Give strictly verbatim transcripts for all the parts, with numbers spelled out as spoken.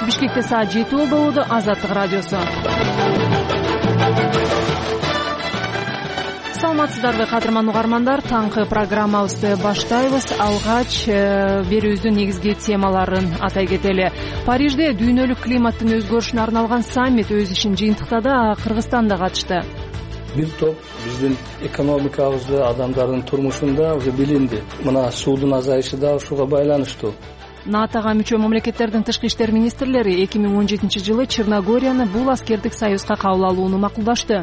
Бишкекте саат жети болбоду. Азаттык радиосу. Саламатсыздарбы, кадырман угармандар. Таңкы программабызды баштайбыз. Алгач берүүбүздүн негизги темаларын атай кетели. Парижде дүйнөлүк климаттын өзгөрүшүнө арналган саммит өз ишин жыйынтыктады. Кыргызстан да катышты. Бир топ биздин экономикабызды, адамдардын турмушунда уже билинди. Мына суудун азайышы да ушуга байланыштуу. НАТОга мүчө мамлекеттердин тышкы иштер министрлери эки миң он жетинчи жылы Черногорияны бул аскердик союзга кабыл алууну макулдашты.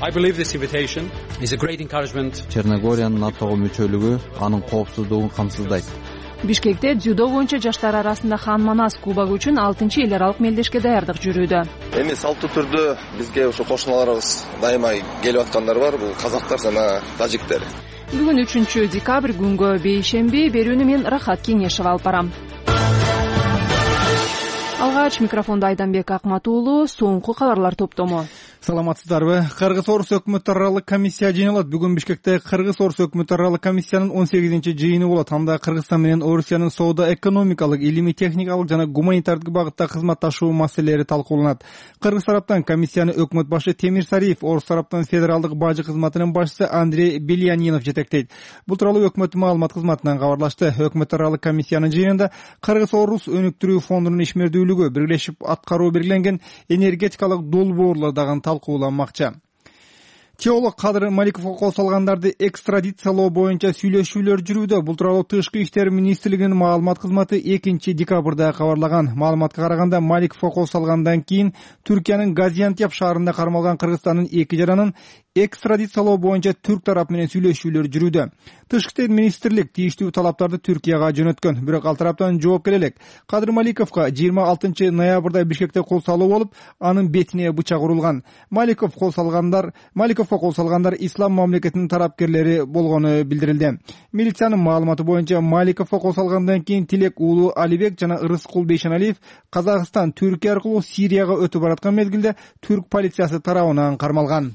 Черногориянын НАТОго мүчөлүгү анын коопсуздугун камсыздайт. Бишкекте дзюдо боюнча жаштар арасында Хан Манас кубогу үчүн алтынчы эл аралык мелдешке даярдык жүрүүдө. Эми салттуу түрдө бизге ошо кошуналарыбыз дайыма келип аткандар бар, бул казактар жана тажиктер. Бүгүн үчүнчү декабрь күнгө бейшемби, берүүнү мен Рахат Кеңешева алып барам. Алгач микрофондо Айданбек Акматуулу, соңку кабарлар топтому. Саламатсыздарбы. Кыргыз-Орус өкмөт аралык комиссия жыйналат. Бүгүн Бишкекте Кыргыз-Орус өкмөт аралык комиссиянын он сегизинчи жыйыны болот. Анда Кыргызстан менен Орусиянын соода экономикалык, илимий техникалык жана гуманитардык багытта кызматташуу маселелери талкууланат. Кыргыз тараптан комиссияны өкмөт башы Темир Сариев, Орус тараптан федералдык бажы кызматынын башчысы Андрей Бельянинов жетектейт. Бул тууралуу өкмөт маалымат кызматынан кабарлашты. Өкмөт аралык комиссиянын жыйынында Кыргыз-Орус өнүктүрүү фондунун ишмердүүлүгү, биргелешип аткаруу белгиленген энергетикалык долбоорлор дагы талкууланмакчы. Теолог Кадыр Маликовго кол салгандарды экстрадициялоо боюнча сүйлөшүүлөр жүрүүдө. Бул тууралуу Тышкы иштер министрлигинин маалымат кызматы экинчи декабрда кабарлаган. Маалыматка караганда, Маликовго кол салгандан кийин Түркиянын Газиантеп шаарында кармалган Кыргызстандын эки жаранын экстрадициялоо боюнча түрк тарап менен сүйлөшүүлөр жүрүүдө. Тышкы иштер министрлик тийиштүү талаптарды Түркияга жөнөткөн, бирок ал тараптан жооп келе элек. Кадыр Маликовго жыйырма алтынчы ноябрда Бишкекте кол салуу болуп, анын бетине бычак урулган. Маликов кол салгандар, Маликовго кол салгандар ислам мамлекетинин тарапкерлери болгону билдирилди. Милициянын маалыматы боюнча, Маликовго кол салгандан кийин Тилек уулу Алибек жана Ырыскул Бейшеналиев Казакстан, Түркия аркылуу Сирияга өтүп бараткан мезгилде түрк полициясы тарабынан кармалган.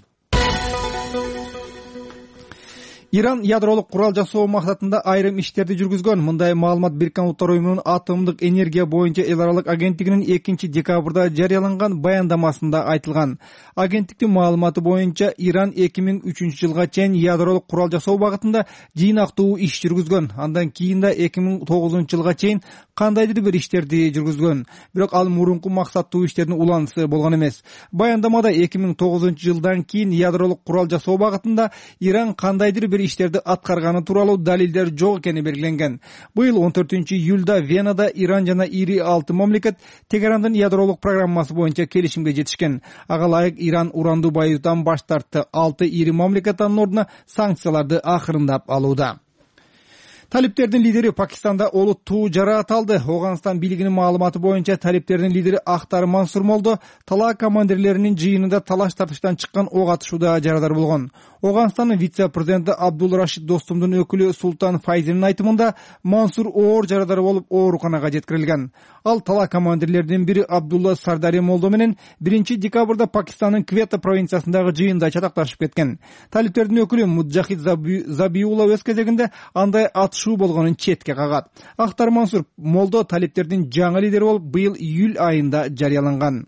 Иран ядролук курал жасоо максатында айрым иштерди жүргүзгөн. Мындай маалымат Бириккен Улуттар уюмунун атомдук энергия боюнча эл аралык агенттигинин экинчи декабрда жарыяланган баяндамасында айтылган. Агенттиктин маалыматы боюнча, Иран эки миң үчүнчү жылга чейин ядролук курал жасоо багытында жыйнактуу иш жүргүзгөн. Андан кийин да эки миң тогузунчу жылга чейин кандайдыр бир иштерди жүргүзгөн. Бирок ал мурунку максаттуу иштердин уланысы болгон эмес. Баяндамада эки миң тогузунчу жылдан кийин ядролук курал жасоо багытында Иран кандайдыр бир иштерди аткарганы тууралуу далилдер жок экени белгиленген. Быйыл он төртүнчү июлда Венада Иран жана ири алты мамлекет Тегерандын ядролук программасы боюнча келишимге жетишкен. Ага ылайык Иран урандуу байытуудан баш тартты. Алты ири мамлекет анын ордуна санкцияларды акырындап алууда. Талиптердин лидери Пакистанда олуттуу жараат алды. Оганстан бийлигинин маалыматы боюнча, талиптердин лидери Ахтар Мансур Молдо талаа командирлеринин жыйынында талаш тартыштан чыккан ок атышууда жарадар болгон. Оганстандын вице-президенти Абдул Рашид Достумдун өкүлү Султан Файзинин айтымында, Мансур оор жарадар болуп ооруканага жеткирилген. Ал талаа командирлеринин бири Абдулла Сардари Молдо менен биринчи декабрда Пакистандын Квета провинциясындагы жыйында чатакташып кеткен. Талиптердин өкүлү Муджахид Забиулла өз кезегинде андай атышуу болгонун четке кагат. Ахтар Мансур Молдо талиптердин жаңы лидери болуп быйыл июль айында жарыяланган.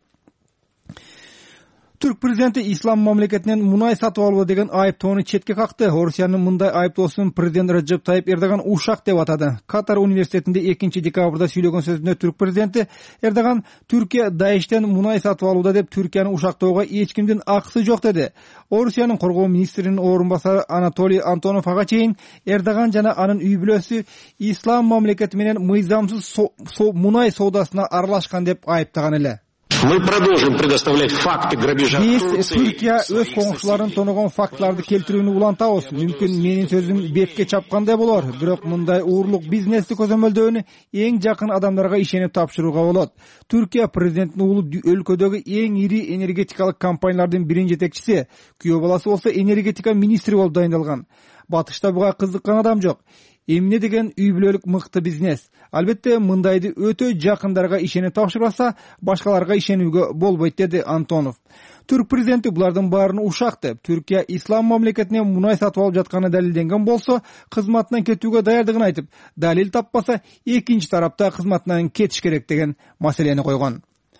Түрк президенти ислам мамлекетинен мунай сатып алуу деген айыптоону четке какты. Орусиянын мындай айыптоосун президент Раджеп Тайип Эрдоган ушак деп атады. Катар университетинде экинчи декабрда сүйлөгөн сөзүндө түрк президенти Эрдоган Түркия Даиштен мунай сатып алууда деп Түркияны ушактоого эч кимдин акысы жок деди. Орусиянын коргоо министринин орун басары Анатолий Антонов ага чейин Эрдоган жана анын үй бүлөсү ислам мамлекети менен мыйзамсыз со, со, мунай соодасына аралашкан деп айыптаган эле. Мы продолжим предоставлять факты грабежа Турции. Түркия өз коңшуларын тоногон фактыларды келтирүүнү улантабыз. Мүмкүн менин сөзүм бетке чапкандай болор, бирок мындай уурлук бизнести көзөмөлдөөнү эң жакын адамдарга ишенип тапшырууга болот. Түркия президентинин уулу өлкөдөгү эң ири энергетикалык компаниялардын биринин жетекчиси, күйөө баласы болсо энергетика министри болуп дайындалган. Батышта буга кызыккан адам жок. Эмне деген үй бүлөлүк мыкты бизнес. Албетте мындайды өтө жакындарга ишенип тапшырбаса, башкаларга ишенүүгө болбойт, деди Антонов. Түрк президенти булардын баарын ушак деп, Түркия ислам мамлекетинен мунай сатып алып жатканы далилденген болсо, кызматынан кетүүгө даярдыгын айтып, далил таппаса, экинчи тарапта кызматынан кетиш керек деген маселени койгон.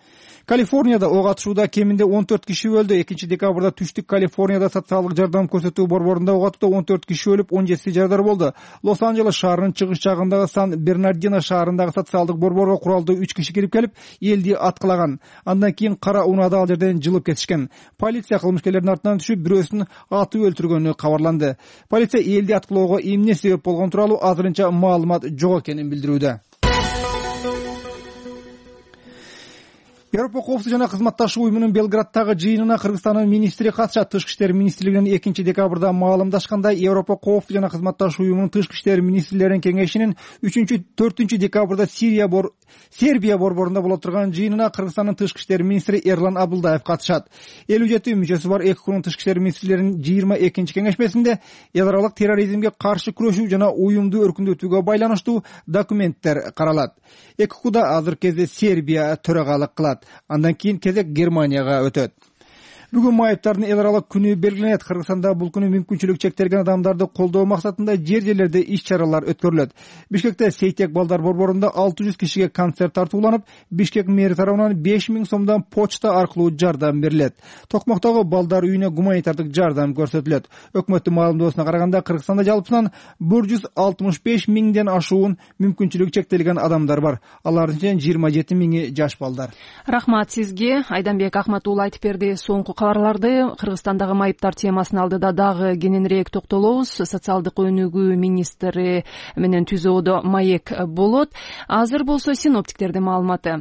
Калифорнияда ок атышууда кеминде он төрт киши өлдү. экинчи декабрда түштүк Калифорнияда социалдык жардам көрсөтүү борборунда ок атууда он төрт киши өлүп, он жетиси жарадар болду. Лос-Анджелес шаарынын чыгыш жагындагы Сан-Бернардино шаарындагы социалдык борборго куралдуу үч киши кирип келип, элди аткылаган. Андан кийин кара унаада ал жерден жылып кетишкен. Полиция кылмышкерлердин артынан түшүп, бирөөсүн атып өлтүргөнү кабарланды. Полиция элди аткылоого эмне себеп болгон тууралуу азырынча маалымат жок экенин билдирүүдө. Европа коопсуздук жана кызматташуу уюмунун Белграддагы жыйынына Кыргызстандын министри катышат. Тышкы иштер министрлигинин экинчи декабрда маалымдашкандай, Европа коопсуздук жана кызматташуу уюмунун тышкы иштер министрлеринин кеңешинин үчүнчү төртүнчү декабрда Сирия бор Сербия борборунда боло турган жыйынына Кыргызстандын тышкы иштер министри Эрлан Абылдаев катышат. элүү жети мүчөсү бар эки курум тышкы иштер министрлеринин жыйырма экинчи кеңешмесинде эл аралык терроризмге каршы күрөшүү жана уюмду өркүндөтүүгө байланыштуу документтер каралат. Эки куда азыр кезде Сербия төрагалык кылат. Андан кийин кезек Германияга өтөт. Бүгүн майыптардын эл аралык күнү белгиленет. Кыргызстанда бул күнү мүмкүнчүлүгү чектелген адамдарды колдоо максатында жер жерлерде иш-чаралар өткөрүлөт. Бишкекте Сейтек балдар борборунда алты жүз кишиге концерт тартууланып, Бишкек мэри тарабынан беш миң сомдон почта аркылуу жардам берилет. Токмоктогу балдар үйүнө гуманитардык жардам көрсөтүлөт. Өкмөттүн маалымдоосуна караганда, Кыргызстанда жалпысынан бир жүз алтымыш беш миңден ашуун мүмкүнчүлүгү чектелген адамдар бар. Алардын ичинен жыйырма жети миңи жаш балдар. Рахмат сизге. Айданбек Ахматуулу айтып берди. Соңку кабарларды Кыргызстандагы майыптар темасынын алдыда дагы кененирээк токтолобуз. Социалдык өнүгүү министри менен түзүүдө маек болот. Азыр болсо синоптиктердин маалыматы.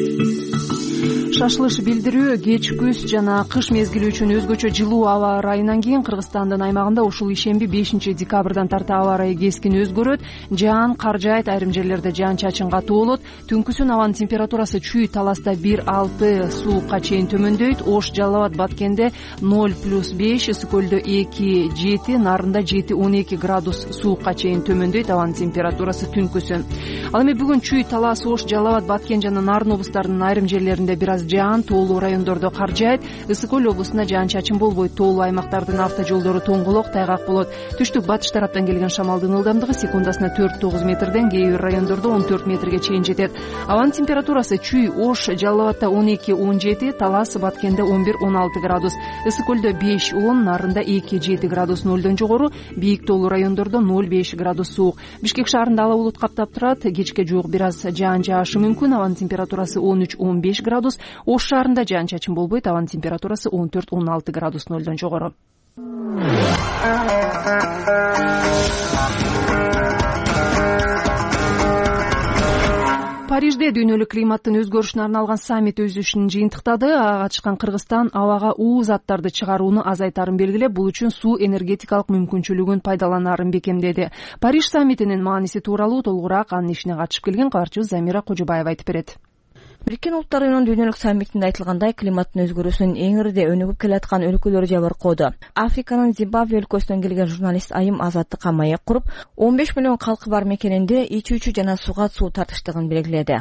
Шашылыш билдирүү кеч күз жана кыш мезгили үчүн өзгөчө жылуу аба ырайынан кийин Кыргызстандын аймагында ушул ишемби бешинчи декабрдан тарта аба ырайы кескин өзгөрөт. Жаан кар жаайт, айрым жерлерде жаан-чачын катуу болот. Түнкүсүн абанын температурасы Чүй Таласта бир алты суукка чейин төмөндөйт. Ош Жалал Абад Баткенде ноль плюс беш, Ысыкөлдө эки жети, Нарында жети он эки градус суукка чейин төмөндөйт абанын температурасы түнкүсүн. Ал эми бүгүн Чүй Талас, Ош Жалал Абад Баткен жана Нарын облустарынын айрым жерлеринде бир аз жаан, тоолуу райондордо кар жаайт. Ысыкөл облусунда жаан-чачын болбойт. Тоолуу аймактардын автожолдору тоңголок, тайгак болот. Түштүк батыш тараптан келген шамалдын ылдамдыгы секундасына төрт тогуз метрден, кээ бир райондордо он төрт метрге чейин жетет. Абанын температурасы Чүй, Ош, Жалал Абадта он эки он жети, Талас, Баткенде он бир он алты градус, Ысыкөлдө беш он, Нарында эки жети градус нөлдөн жогору, бийик тоолуу райондордо ноль беш градус суук. Бишкек шаарында ала булут каптап турат. Кечке жуук бир аз жаан жаашы мүмкүн. Абанын температурасы он үч он беш градус. Ош шаарында жаан-чачын болбойт. Абанын температурасы он төрт он алты градус нөлдөн жогору. Парижде дүйнөлүк климаттын өзгөрүшүнө арналган саммит өз ишин жыйынтыктады. Ага катышкан Кыргызстан абага уу заттарды чыгарууну азайтарын белгилеп, бул үчүн суу энергетикалык мүмкүнчүлүгүн пайдаланаарын бекемдеди. Париж саммитинин мааниси тууралуу толугураак анын ишине катышып келген кабарчыбыз Замира Кожобаева айтып берет. Бириккен Улуттар уюмунун дүйнөлүк саммитинде айтылгандай, климаттын өзгөрүүсүнүн эң ирide өнүгүп келаткан өлкөлөр жабыркоодо. Африканын Зимбабве өлкөсүнөн келген журналист Айым Азаттыкка маек куруп, он беш миллион калкы бар мекенинде ичүүчү жана суга суу тартыштыгын белгиледи.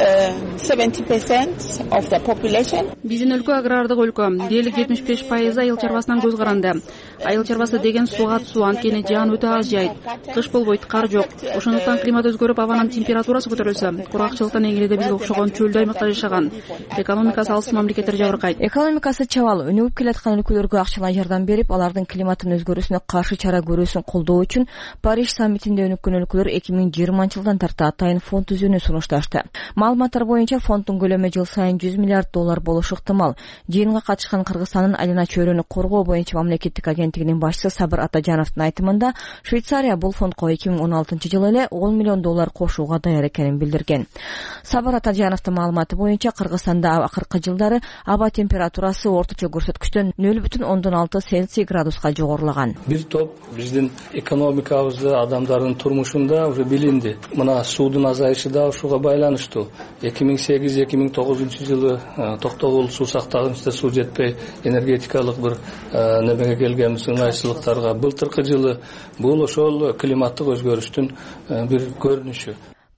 Биздин өлкө агрардык өлкө. Дээрлик жетимиш беш пайызы айыл чарбасынан көз каранды. Айыл чарбасы деген суга суу, анткени жаан өтө аз жайт. Кыш болбойт, кар жок. Ошондуктан климат өзгөрүп, абанын температурасы көтөрүлсө, куракчылыктан эң ириде бизге окшогон чөлдүү аймактар жашаган. Экономикасы алыс мамлекеттер жабыркайт. Экономикасы чабал, өнүгүп келаткан өлкөлөргө акчалай жардам берип, алардын климаттын өзгөрүүсүнө каршы чара көрүүсүн колдоо үчүн Париж саммитинде өнүккөн өлкөлөр эки миң жыйырманчы жылдан тарта атайын фонд түзүүнү сунушташты. Маалыматтар боюнча фонддун көлөмү жыл сайын жүз миллиард доллар болушу ыктымал. Жыйынга катышкан Кыргызстандын айлана чөйрөнү коргоо боюнча мамлекеттик агенттигинин башчысы Сабыр Атажановдун айтымында, Швейцария бул фондко эки миң он алтынчы жылы эле он миллион доллар кошууга даяр экенин билдирген. Сабыр Атажановдун маалыматы боюнча Кыргызстанда акыркы жылдары аба температурасы орточо көрсөткүчтөн нөл бүтүн ондон алты Цельсий градуска жогорулаган. Бир топ биздин экономикабызды, адамдардын турмушунда уже билинди. Мына суудун азайышы да ушуга байланыштуу. эки миң сегиз эки миң тогузунчу жылы токтогул суу сактагычта суу жетпей энергетикалык бир немеге келгенбиз, ыңгайсыздыктарга. Былтыркы жылы бул ошол климаттык өзгөрүштүн бир көрүнүшү.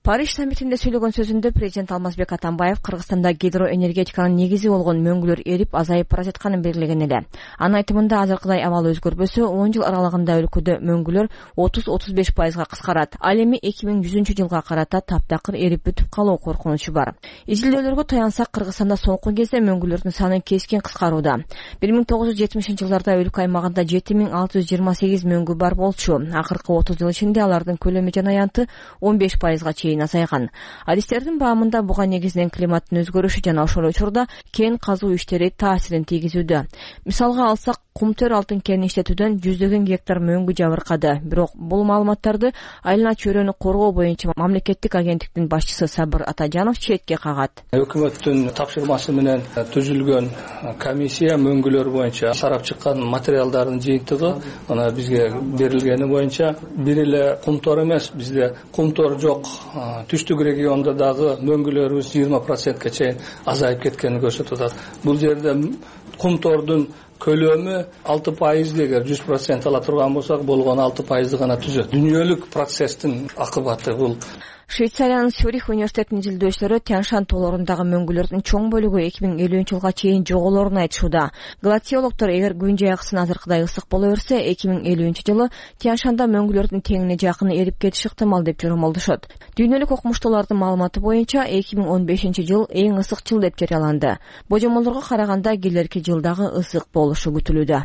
Париж саммитинде сөйлөгөн сөзүндө президент Алмазбек Атамбаев Кыргызстанда гидроэнергетиканын негизи болгон мөңгүлөр эрип азайып бара жатканын белгилеген эле. Анын айтымында азыркыдай абал өзгөрбөсө он жыл аралыгында өлкөдө мөңгүлөр отуз отуз беш пайызга кыскарат. Ал эми эки миң жүзүнчү жылга карата таптакыр эрип бүтүп калуу коркунучу бар. Изилдөөлөргө таянсак, Кыргызстанда соңку кезде мөңгүлөрдүн саны кескин кыскарууда. бир миң тогуз жүз жетимишинчи жылдарда өлкө аймагында жети миң алты жүз жыйырма сегиз мөңгү бар болчу. Акыркы отуз жыл ичинде алардын көлөмү жана аянты он беш пайызга чейин азайган. Адистердин баамында буга негизинен климаттын өзгөрүшү жана ошол учурда кен казуу иштери таасирин тийгизүүдө. Мисалга алсак, Кумтөр алтын кенин иштетүүдөн жүздөгөн гектар мөңгү жабыркады. Бирок бул маалыматтарды Айлана чөйрөнү коргоо боюнча мамлекеттик агенттиктин башчысы Сабыр Атажанов четке кагат. Өкмөттүн тапшырмасы менен түзүлгөн комиссия мөңгүлөр боюнча сарап чыккан материалдардын жыйынтыгы ана бизге берилгени боюнча бир эле Кумтор эмес, бизде Кумтор жок. Түштүк региондо дагы мөңгүлөрүбүз жыйырма процентке чейин азайып кеткенин көрсөтүп атат. Бул жерде Кумтордун көлөмү алты пайыз эгер жүз процент ала турган болсак, болгону алты пайызды гана түзөт. Дүйнөлүк процесстин акыбаты бул. Швейцариянын Цюрих университетинин изилдөөчүлөрү Тянь-Шань тоолорундагы мөңгүлөрдүн чоң бөлүгү эки миң элүүнчү жылга чейин жоголоорун айтышууда. Глациологдор эгер күн жайкысын азыркыдай ысык боло берсе, эки миң элүүнчү жылы Тянь-Шанда мөңгүлөрдүн теңине жакын эрип кетиши ыктымал деп жоромолдошот. Дүйнөлүк окумуштуулардын маалыматы боюнча эки миң он бешинчи жыл эң ысык жыл деп жарыяланды. Божомолдорго караганда келерки жылдагы ысык болушу күтүлүүдө.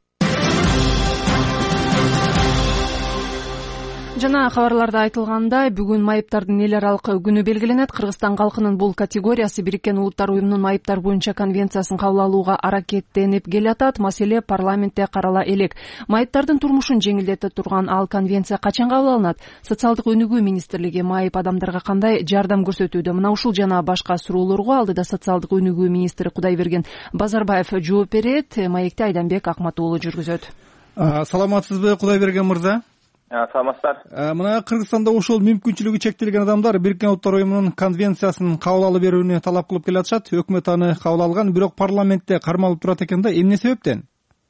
Жана кабарларда айтылгандай, бүгүн майыптардын эл аралык күнү белгиленет. Кыргызстан калкынын бул категориясы Бириккен Улуттар уюмунун майыптар боюнча конвенциясын кабыл алууга аракеттенип келатат. Маселе парламентте карала элек. Майыптардын турмушун жеңилдете турган ал конвенция качан кабыл алынат? Социалдык өнүгүү министрлиги майып адамдарга кандай жардам көрсөтүүдө? Мына ушул жана башка суроолорго алдыда социалдык өнүгүү министри Кудайберген Базарбаев жооп берет. Маекти Айданбек Акмат уулу жүргүзөт. Саламатсызбы, Кудайберген мырза? Саламатсыздар. Мына Кыргызстанда ошол мүмкүнчүлүгү чектелген адамдар Бириккен Улуттар уюмунун конвенциясын кабыл алып берүүнү талап кылып келатышат. Өкмөт аны кабыл алган, бирок парламентте кармалып турат экен да. Эмне себептен?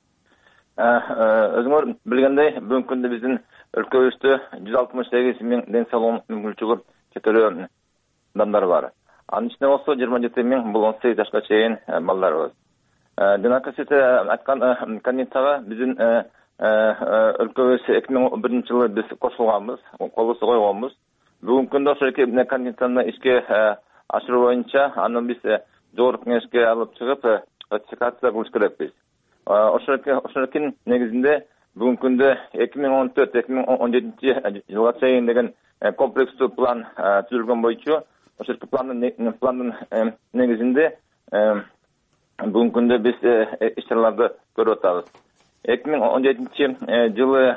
Өзүңөр билгендей, бүгүнкү күндө биздин өлкөбүздө жүз алтымыш сегиз миң ден соолук мүмкүнчүлүгү чектелген адамдар бар. Анын ичинде болсо жыйырма жети миң бул он сегиз жашка чейин балдарыбыз. Жанакы сиз айткан конвенцияга биздин өлкөбүз эки миң он биринчи жылы биз кошулганбыз, колубузду койгонбуз. Бүгүнкү күндө ошол эки конвенцияны ишке ашыруу боюнча аны биз жогорку кеңешке алып чыгып ратификация кылыш керекпиз. Ошонун негизинде бүгүнкү күндө эки миң он төрт эки миң он жетинчи жылга чейин деген комплекстүү план түзүлгөн боюнча ошол пландын негизинде бүгүнкү күндө биз иш-чараларды көрүп атабыз. эки миң он жетинчи жылы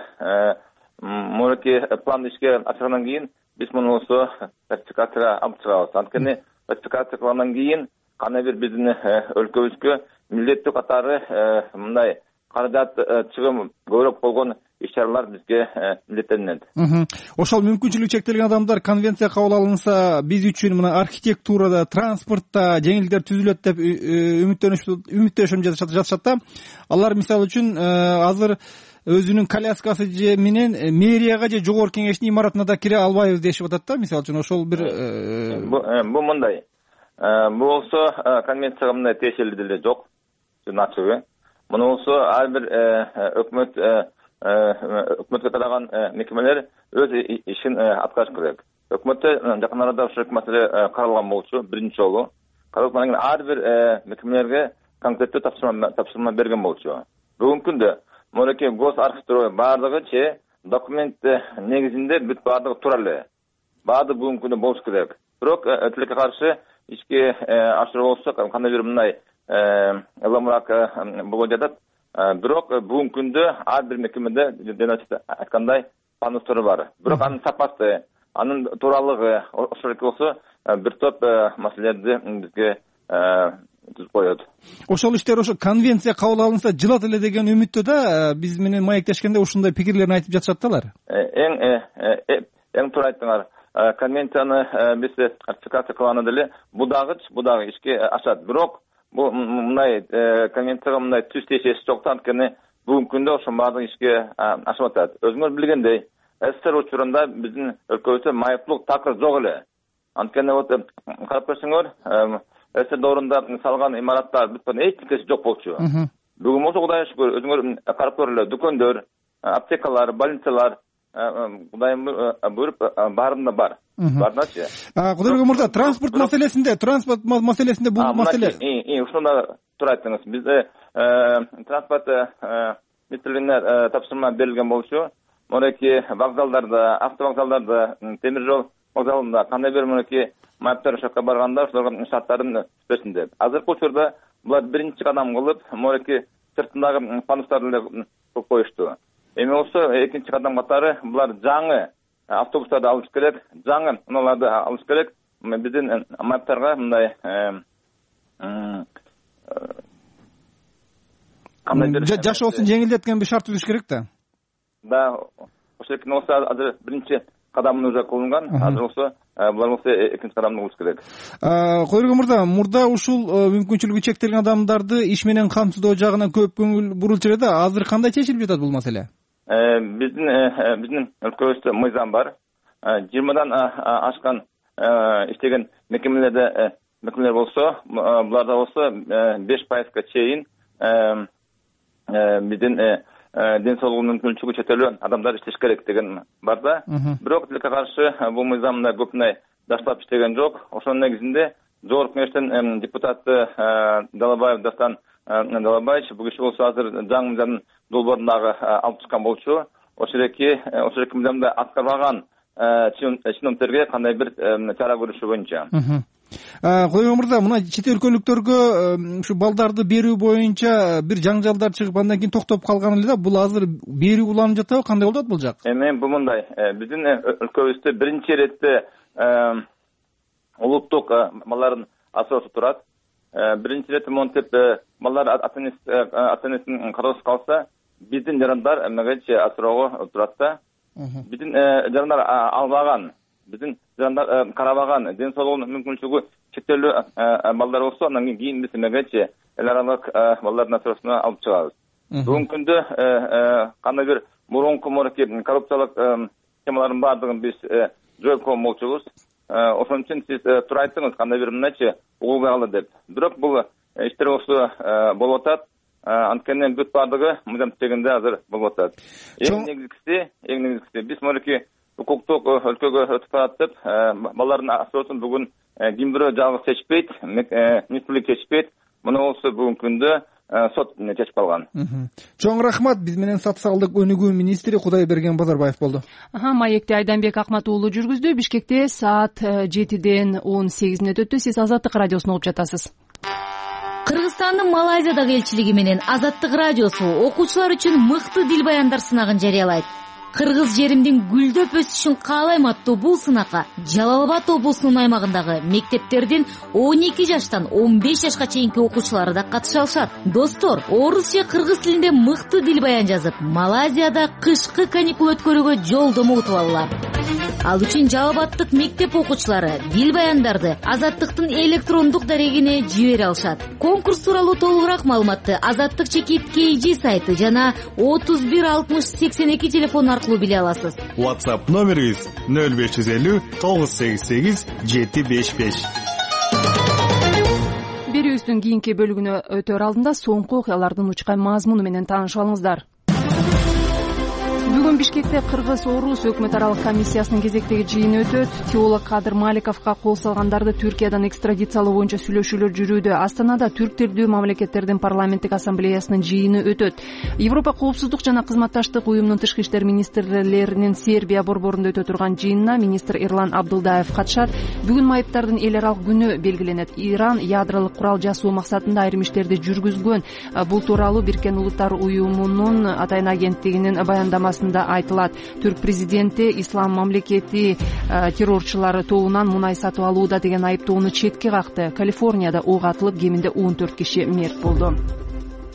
мурки план ишке ашыргандан кийин биз муну болсо ратификацияга алып чыгабыз. Анткени ратификация кылгандан кийин кандай бир биздин өлкөбүзгө милдеттүү катары мындай каражат чыгым көбүрөөк болгон иш-чаралар бизге милдеттенет. Ошол мүмкүнчүлүгү чектелген адамдар конвенция кабыл алынса, биз үчүн мына архитектурада, транспортто жеңилдиктер түзүлөт деп үмүттөнүшүп жатышат да. Алар мисалы үчүн азыр өзүнүн коляскасы же менен мэрияга же жогорку кеңештин имаратына да кире албайбыз дешип атат да. Мисалы үчүн ошол бир бул мындай. Бул болсо конвенцияга мындай тиешелүү деле жок. Ачыгы. Муну болсо ар бир өкмөт өкмөткө тараган мекемелер өз ишин аткарыш керек. Өкмөттө жакын арада ушул маселе каралган болчу, биринчи жолу. Каралгандан кийин ар бир мекемелерге конкреттүү тапшырма берген болчу. Бүгүнкү күндө мынакей гос архивдер баардыгы че документ негизинде бүт баардыгы тура эле. Баардыгы бүгүнкү күндө болуш керек. Бирок тилекке каршы ишке ашыруу болсо кандай бир мындай ыламыраак боло жатат. Бирок бүгүнкү күндө ар бир мекемеде жана айткандай пандустары бар. Бирок анын сапасы, анын тууралыгы ошол болсо бир топ маселелерди бизге түзүп коет. Ошол иштер ошо конвенция кабыл алынса жылат эле деген үмүттө да биз менен маектешкенде ушундай пикирлерин айтып жатышат да алар. Эң эң туура айттыңар. Конвенцияны биз ратификация кылганы деле будагыч будагы ишке ашат. Бирок бул мындай конвенцияга мындай түз тиешеси жок. Анткени бүгүнкү күндө ошонун баардыгы ишке ашып атат. Өзүңөр билгендей, СССР учурунда биздин өлкөбүздө майыптуулук такыр жок эле. Анткени вот карап көрсөңөр, СССР доорунда салган имараттар бүткөн эчтекеси жок болчу. Бүгүн болсо Кудайга шүгүр, өзүңөр карап көрөлү, дүкөндөр, аптекалар, больницалар Кудайым буйруп баарында бар. Бардачы. Кудайбек мырза, транспорт маселесинде, транспорт маселесинде бул маселе. Ушунда турайсыңыз. Бизде транспорт министрлигине тапшырма берилген болчу. Монеки вокзалдарда, автовокзалдарда, темир жол вокзалында кандай бир монеки майыптар шакка барганда ошолордун шарттарын түзөсүн деп. Азыркы учурда булар биринчи кадам кылып, монеки сыртындагы пандустарды коюп коюшту. Эми болсо экинчи кадам катары булар жаңы автобустарды алыш керек, жаңы унааларды алыш керек. Биздин майыптарга мындай жашоосун жеңилдеткен бир шарт түзүш керек да. Да, ошо экен болсо азыр биринчи кадамын уже кылынган, азыр болсо булар болсо экинчи кадамды кылыш керек. Кудайбек мырза, мурда ушул мүмкүнчүлүгү чектелген адамдарды иш менен камсыздоо жагына көп көңүл бурулчу эле да, азыр кандай чечилип жатат бул маселе? Биздин биздин өлкөбүздө мыйзам бар. жыйырмадан ашкан иштеген мекемелерде мекемелер болсо, буларда болсо беш пайызга чейин биздин ден соолугу мүмкүнчүлүгү чектелген адамдар иштеш керек деген бар да. Бирок тилекке каршы бул мыйзамда көпүнө даштап иштеген жок. Ошонун негизинде жогорку кеңештин депутаты Далабаев Дастан Далабаевич бул киши болсо азыр жаңы мыйзамдын долбоорун алып чыккан болчу. Ошол эки ошол эки мыйзамда аткарбаган чиновниктерге кандай бир чара көрүшү боюнча. Кудайбек мырза, мына чет өлкөлүктөргө ушу балдарды берүү боюнча бир жаңжалдар чыгып, андан кийин токтоп калган эле да. Бул азыр берүү уланып жатабы, кандай болуп атат бул жак? Эми бул мындай, биздин өлкөбүздө биринчи иретте улуттук балдардын асыроосу турат. Биринчи иретте монтип балдар ата-энесинин кароосуз калса, биздин жарандар эмнегечи асыроого турат да. Биздин жарандар албаган, биздин жарандар карабаган, ден соолугунун мүмкүнчүлүгү чектелүү балдар болсо, андан кийин биз эмнегечи эл аралык балдардын асыроосуна алып чыгабыз. Бүгүнкү күндө кандай бир мурунку морки коррупциялык темалардын баардыгын биз жоюлгон болчубуз. Ошон үчүн сиз туура айттыңыз, кандай бир мындайчы угулга калды деп. Бирок бул иштер болсо болуп атат. Анткени бүт баардыгы мыйзам тегинде азыр болуп атат. Эң негизгиси, эң негизгиси биз морки укуктук өлкөгө өтүп барат деп, балдардын асыроосун бүгүн ким бирөө жалгыз чечпейт, министрлик чечпейт. Муну болсо бүгүнкү күндө сот чечип калган. Чоң рахмат. Биз менен социалдык өнүгүү министри Кудайберген Базарбаев болду. Маекти Айданбек Акмат уулу жүргүздү. Бишкекте саат жетиден он сегиз мүнөт өттү. Сиз Азаттык радиосун угуп жатасыз. Кыргызстандын Малайзиядагы элчилиги менен Азаттык радиосу окуучулар үчүн мыкты дил баяндар сынагын жарыялайт. Кыргыз жеримдин гүлдөп өсүшүн каалайм аттуу бул сынакка Жалал Абад облусунун аймагындагы мектептердин он эки жаштан он беш жашка чейинки окуучулары да катыша алышат. Достор, орус же кыргыз тилинде мыкты дил баян жазып, Малайзияда кышкы каникул өткөрүүгө жолдомо утуп алалар. Ал үчүн Жалал Абадтык мектеп окуучулары дил баяндарды Азаттыктын электрондук дарегине жибере алышат. Конкурс тууралуу толугураак маалыматты Азаттык чекит кей джи сайты жана отуз бир алтымыш сексен эки телефон аркылуу биле аласыз. WhatsApp номериңиз нөл беш жүз элүү тогуз сегиз сегиз жети беш беш. Берүүбүздүн кийинки бөлүгүнө өтөр алдында соңку окуялардын учкан мазмуну менен таанышып алыңыздар. Бүгүн Бишкекте Кыргыз-Орус өкмөт аралык комиссиясынын кезектеги жыйыны өтөт. Теолог Кадыр Маликовго кол салгандарды Түркиядан экстрадициялоо боюнча сүйлөшүүлөр жүрүүдө. Астанада түрк тилдүү мамлекеттердин парламенттик ассамблеясынын жыйыны өтөт. Европа коопсуздук жана кызматташтык уюмунун тышкы иштер министрлеринин Сербия борборунда өтө турган жыйынына министр Эрлан Абдылдаев катышат. Бүгүн майыптардын эл аралык күнү белгиленет. Иран ядролук курал жасоо максатында айрым иштерди жүргүзгөн. Бул тууралуу Бириккен Улуттар уюмунун атайын агенттигинин баяндамасында айтылат. Түрк президенти ислам мамлекети террорчулары тобунан мунай сатып алууда деген айыптоону четке какты. Калифорнияда ок атылып, кеминде он төрт киши мерт болду.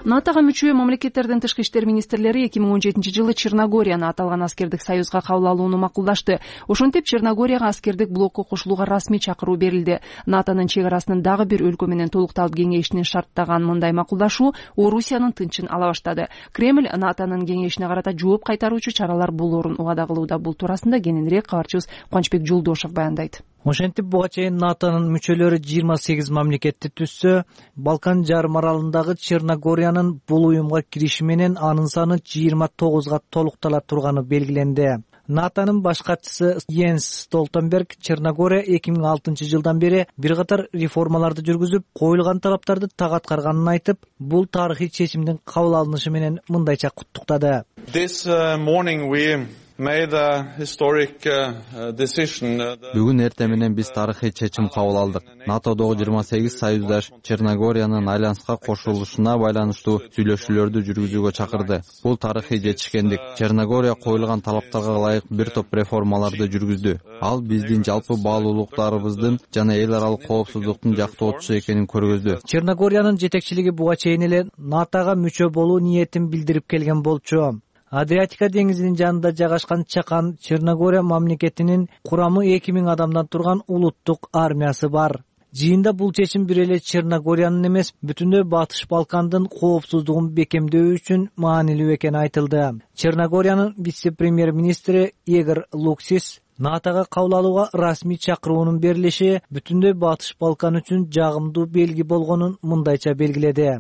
натога мүчө мамлекеттердин тышкы иштер министрлери эки миң он жетинчи жылы Черногорияны аталган аскердик союзга кабыл алууну макулдашты. Ошентип Черногорияга аскердик блокко кошулууга расмий чакыруу берилди. натонун чек арасын дагы бир өлкө менен толукталып кеңейишинин шарттаган мындай макулдашуу Орусиянын тынчын ала баштады. Кремль натонун кеңейишине карата жооп кайтаруучу чаралар болоорун убада кылууда. Бул туурасында кененирээк кабарчыбыз Кубанычбек Жолдошов баяндайт. Ошентип буга чейин натонун мүчөлөрү жыйырма сегиз мамлекетти түзсө, Балкан жарым аралындагы Черногориянын бул уюмга кириши менен анын саны жыйырма тогузга толуктала турганы белгиленди. натонун баш катчысы Йенс Столтенберг Черногория эки миң алтынчы жылдан бери бир катар реформаларды жүргүзүп, коюлган талаптарды так аткарганын айтып, бул тарыхый чечимдин кабыл алынышы менен мындайча куттуктады. This uh, morning we made a historic uh, decision. Бүгүн эртең менен биз тарыхый чечим кабыл алдык. натодогу жыйырма сегиз союздаш Черногориянын альянска кошулушуна байланыштуу сүйлөшүүлөрдү жүргүзүүгө чакырды. Бул тарыхый жетишкендик. Черногория коюлган талаптарга ылайык бир топ реформаларды жүргүздү. Ал биздин жалпы баалуулуктарыбыздын жана эл аралык коопсуздуктун жактоочусу экенин көргөздү. Черногориянын жетекчилиги буга чейин эле натога мүчө болуу ниетин билдирип келген болчу. Адриатика деңизинин жанында жайгашкан чакан Черногория мамлекетинин курамы эки миң адамдан турган улуттук армиясы бар. Жыйында бул чечим бир эле Черногориянын эмес, бүтүндөй Батыш Балкандын коопсуздугун бекемдөө үчүн маанилүү экени айтылды. Черногориянын вице-премьер-министри Игорь Луксис натога кабыл алууга расмий чакыруунун берилиши бүтүндөй Батыш Балкан үчүн жагымдуу белги болгонун мындайча белгиледи.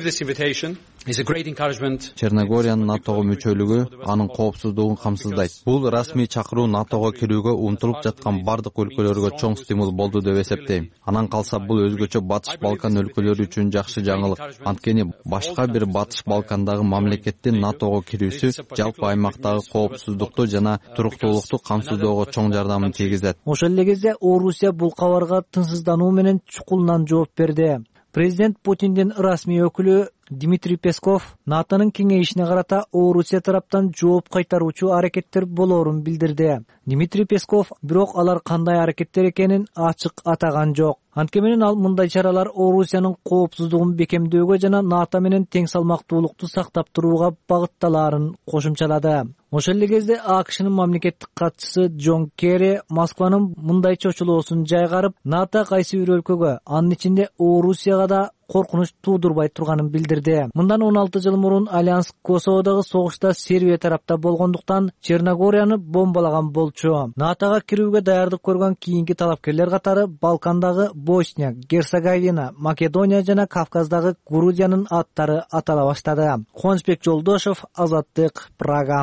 Черногориянын натога мүчөлүгү анын коопсуздугун камсыздайт. Бул расмий чакыруу натога кирүүгө умтулуп жаткан бардык өлкөлөргө чоң стимул болду деп эсептейм. Анан калса бул өзгөчө Батыш Балкан өлкөлөрү үчүн жакшы жаңылык. Анткени башка бир Батыш Балкандагы мамлекеттин натога кирүүсү жалпы аймактагы коопсуздукту жана туруктуулукту камсыздоого чоң жардамын тийгизет. Ошол эле кезде Орусия бул кабарга тынчсыздануу менен чукулунан жооп берди. Президент Путиндин расмий өкүлү Дмитрий Песков натонун кеңейишине карата Орусия тараптан жооп кайтаруучу аракеттер болоорун билдирди. Дмитрий Песков бирок алар кандай аракеттер экенин ачык атаган жок. Анткени менен ал мындай чаралар Орусиянын коопсуздугун бекемдөөгө жана НАТО менен тең салмактуулукту сактап турууга багытталаарын кошумчалады. Ошол эле кезде АКШнын мамлекеттик катчысы Джон Керри Москванын мындай чочулоосун жайгарып, НАТО кайсы бир өлкөгө, анын ичинде Орусияга да коркунуч туудурбай турганын билдирди. Мындан он алты жыл мурун Альянс Косоводогу согушта Сербия тарапта болгондуктан Черногорияны бомбалаган болчу. натога кирүүгө даярдык көргөн кийинки талапкерлер катары Балкандагы Босния, Герцеговина, Македония жана Кавказдагы Грузиянын аттары атала баштады. Кубанычбек Жолдошов, Азаттык, Прага.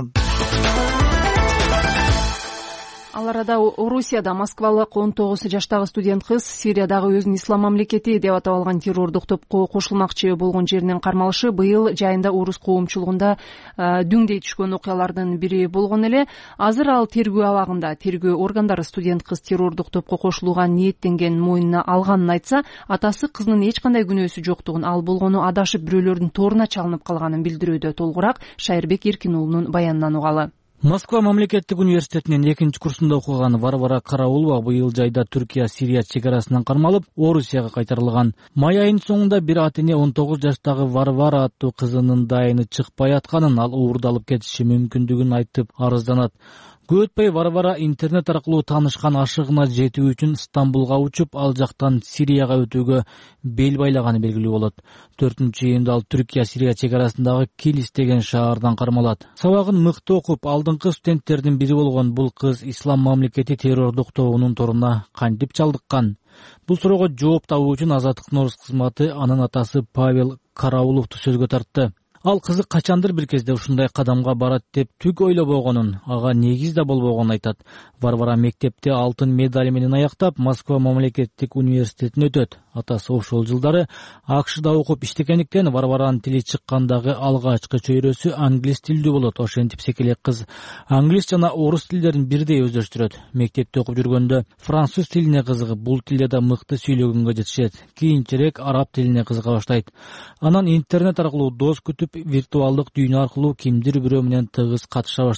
Ал арада Орусияда москвалык он тогуз жаштагы студент кыз Сириядагы өзүн ислам мамлекети деп атап алган террордук топко кошулмакчы болгон жеринен кармалышы быйыл жайында орус коомчулугунда дүңдей түшкөн окуялардын бири болгон эле. Азыр ал тергөө абагында. Тергөө органдары студент кыз террордук топко кошулууга ниеттенгенин мойнуна алганын айтса, атасы кызынын эч кандай күнөөсү жоктугун, ал болгону адашып бирөөлөрдүн торуна чалынып калганын билдирүүдө. Толугураак Шайырбек Эркин уулунун баянынан угалы. Москва мамлекеттик университетинин экинчи курсунда окуган Варвара Караулова быйыл жайда Түркия-Сирия чек арасынан кармалып, Орусияга кайтарылган. Май айынын соңунда бир ата эне он тогуз жаштагы Варвара аттуу кызынын дайыны чыкпай атканын, ал уурдалып кетиши мүмкүндүгүн айтып арызданат. Көп өтпөй Варвара интернет аркылуу таанышкан ашыгына жетүү үчүн Стамбулга учуп, ал жактан Сирияга өтүүгө бел байлаганы белгилүү болот. төртүнчү июнда ал Түркия-Сирия чек арасындагы Килис деген шаардан кармалат. Сабагын мыкты окуп, алдыңкы студенттердин бири болгон бул кыз ислам мамлекети террордук тобунун торуна кантип чалдыккан? Бул суроого жооп табуу үчүн Азаттыктын орус кызматы анын атасы Павел Карауловду сөзгө тартты. Ал кызы качандыр бир кезде ушундай кадамга барат деп түк ойлобогонун, ага негиз да болбогонун айтат. Варвара мектепте алтын медаль менен аяктап, Москва мамлекеттик университетин өтөт. Атасы ошол жылдары АКШда окуп иштегендиктен Варваранын тили чыккандагы алгачкы чөйрөсү англис тилдүү болот. Ошентип секелек кыз англис жана орус тилдерин бирдей өздөштүрөт. Мектепте окуп жүргөндө француз тилине кызыгып, бул тилде да мыкты сүйлөгөнгө жетишет. Кийинчерээк араб тилине кызыга баштайт. Анан интернет аркылуу дос күтүп, виртуалдык дүйнө аркылуу кимдир бирөө менен тыгыз катыша баштайт.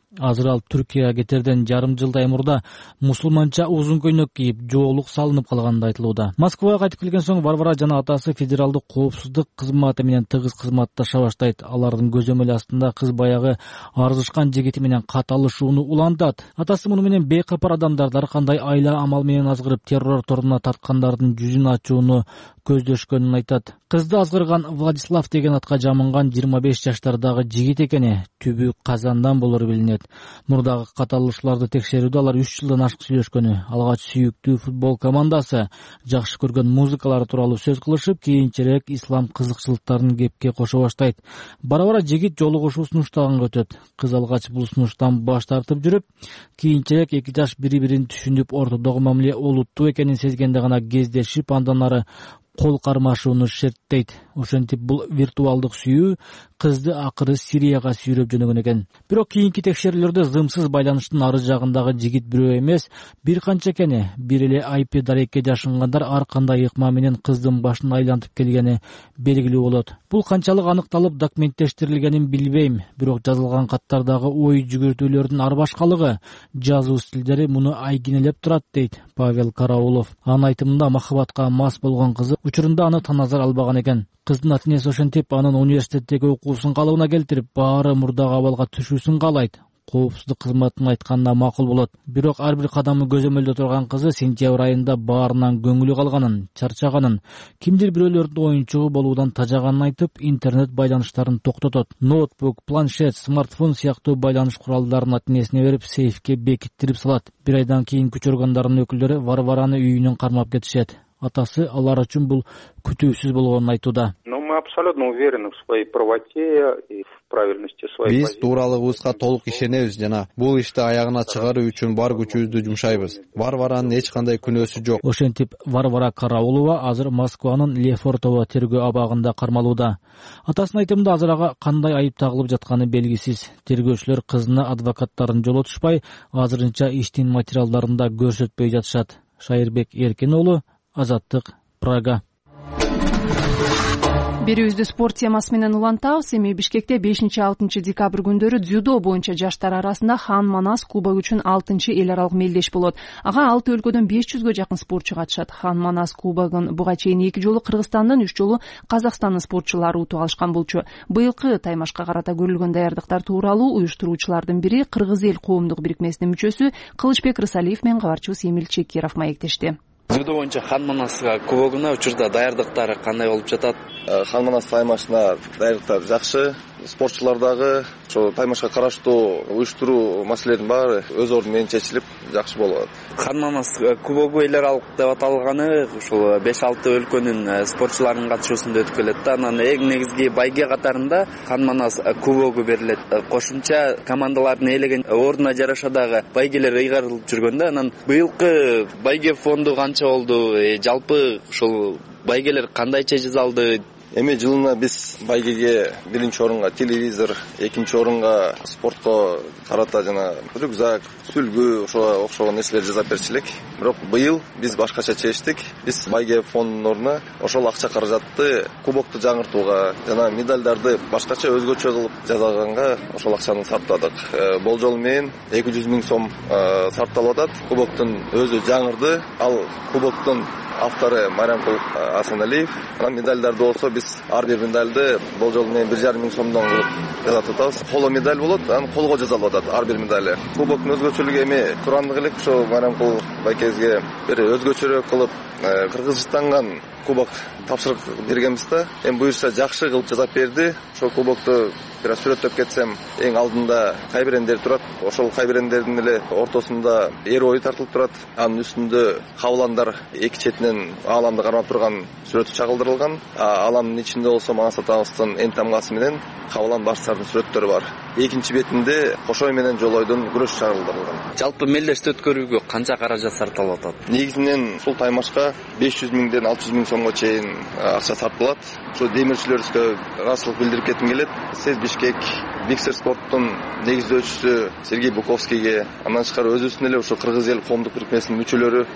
Азыр ал Түркияга кетерден жарым жылдай мурда мусулманча узун көйнөк кийип, жоолук салынып калганы айтылууда. Москвага кайтып келген соң Варвара жана атасы федералдык коопсуздук кызматы менен тыгыз кызматташа баштайт. Алардын көзөмөлү астында кыз баягы арызышкан жигити менен кат алышууну улантат. Атасы муну менен бейкапар адамдарды ар кандай айла амал менен азгырып террор торуна тарткандардын жүзүн ачууну көздөшкөнүн айтат. Кызды азгырган Владислав деген атка жамынган жыйырма беш жаштардагы жигит экени түбү казандан болору билинет. Мурдагы каталышууларды текшерүүдө алар үч жылдан ашык сүйлөшкөнү, алгач сүйүктүү футбол командасы, жакшы көргөн музыкалары тууралуу сөз кылышып, кийинчерээк ислам кызыкчылыктарын кепке кошо баштайт. Бара-бара жигит жолугушуу сунуштарын өтөт. Кыз алгач бул сунуштан баш тартып жүрүп, кийинчерээк эки жаш бири-бирин түшүнүп, ортодогу мамиле олуттуу экенин сезгенде гана кездешип, андан ары кол кармашууну шерттейт. Ошентип бул виртуалдык сүйүү кызды акыры Сирияга сүйрөп жөнөгөн экен. Бирок кийинки текшерүүлөрдө зымсыз байланыштын ары жагындагы жигит бирөө эмес, бир канча экени, бир эле айпи дарекке жашынгандар ар кандай ыкма менен кыздын башын айлантып келгени белгилүү болот. Бул канчалык аныкталып документтештирилгенин билбейм, бирок жазылган каттардагы ой жүгүртүүлөрдүн ар башкалыгы, жазуу стилдери муну айгинелеп турат, дейт Павел Караулов. Анын айтымында махабатка мас болгон кызы учурунда аны таназар албаган экен. Кыздын ата-энеси ошентип анын университеттеги окуусун калыбына келтирип, баары мурдагы абалга түшүүсүн каалайт. Коопсуздук кызматынын айтканына макул болот. Бирок ар бир кадамы көзөмөлдө турган кызы сентябрь айында баарынан көңүлү калганын, чарчаганын, кимдир бирөөлөрдүн оюнчугу болуудан тажаганын айтып, интернет байланыштарын токтотот. Ноутбук, планшет, смартфон сыяктуу байланыш куралдарын ата-энесине берип, сейфке бекиттирип салат. Бир айдан кийин күч органдарынын өкүлдөрү Варвараны үйүнөн кармап кетишет. Атасы алар үчүн бул күтүүсүз болгонун айтууда. Биз тууралыгыбызга толук ишенебиз жана бул ишти аягына чыгаруу үчүн бар күчүбүздү жумшайбыз. Варваранын эч кандай күнөөсү жок. Ошентип Варвара Караулова азыр Москванын Лефортово тергөө абагында кармалууда. Атасынын айтымында азыр ага кандай айып тагылып жатканы белгисиз. Тергөөчүлөр кызына адвокаттарын жолотушпай, азырынча иштин материалдарында көрсөтпөй жатышат. Шайырбек Эркин уулу, Азаттык, Прага. Берүүбүздү спорт темасы менен улантабыз. Эми Бишкекте бешинчи алтынчы декабрь күндөрү дзюдо боюнча жаштар арасында Хан Манас кубогу үчүн алтынчы эл аралык мелдеш болот. Ага алты өлкөдөн беш жүзгө жакын спортчу катышат. Хан Манас кубогун буга чейин эки жолу Кыргызстандын, үч жолу Казакстандын спортчулары утуп алышкан болчу. Быйылкы таймашка карата көрүлгөн даярдыктар тууралуу уюштуруучулардын бири Кыргыз эл коомдук бирикмесинин мүчөсү Кылычбек Рысалиев менен кабарчыбыз Эмил Чекиров маектешти. Дзюдо боюнча Хан Манас кубогуна учурда даярдыктары кандай болуп жатат? Хан Манас таймашына даярдыктар жакшы. Спортчулардагы ошо таймашка караштуу уюштуруу маселелердин баары өз ордуну менен чечилип жакшы болот. Хан Манас кубогу эл аралык деп аталганы ушул беш алты өлкөнүн спортчуларынын катышуусунда өтүп келет да. Анан эң негизги байге катарында Хан Манас кубогу берилет. Кошумча командалардын ээлеген ордуна жараша дагы байгелер ыйгарылып жүргөн да. Анан быйылкы байге фонду канча болду? Жалпы ушул байгелер кандайча жасалды? Эми жылына биз байгеге биринчи орунга телевизор, экинчи орунга спортко карата жана рюкзак, сүлгү, ошого окшогон нерселер жасап берчү элек. Бирок быйыл биз башкача чечтик. Биз байге фондунун ордуна ошол акча каражатты кубокту жаңыртууга жана медалдарды башкача өзгөчө кылып жасаганга ошол акчаны сарптадык. Болжол менен эки жүз миң сом сарпталып атат. Кубоктун өзү жаңырды. Ал кубоктун автору Мариамкул Асаналиев. Анан медалдарды болсо биз ар бир медалды болжол менен бир жарым миң сомдон кылып жасап атабыз. Коло медаль болот, анан колго жасалып атат ар бир медали. Кубоктун өзгөчөлүгү эми турандык элек ошо Мариамкул байкебизге бир өзгөчөрөөк кылып кыргызстанган кубок тапшырык бергенбиз да. Эми буюрса жакшы кылып жасап берди. Ошол кубокту бир сүрөттөп кетсем, эң алдында кайберендер турат. Ошол кайберендердин эле ортосунда эр ою тартылып турат. Анын үстүндө кабыландар эки четинен ааламды кармап турган сүрөтү чагылдырылган. Ааламдын ичинде болсо Манас атабыздын эн тамгасы менен кабылан башчылардын сүрөттөрү бар. Экинчи бетинде кошой менен жолойдун күрөшү чагылдырылган. Жалпы мелдешти өткөрүүгө канча каражат сарпталып атат? Негизинен ушул таймашка беш жүз миңден алты жүз миң сомго чейин акча сарпталат. Ошо демирчилерибизге ыраазычылык билдирип кетким келет. Сез Бишкек Биксер спорттун негиздөөчүсү Сергей Буковскийге, андан тышкары өзүбүздүн эле ошо Кыргыз эл коомдук бирикмесинин мүчөлөрү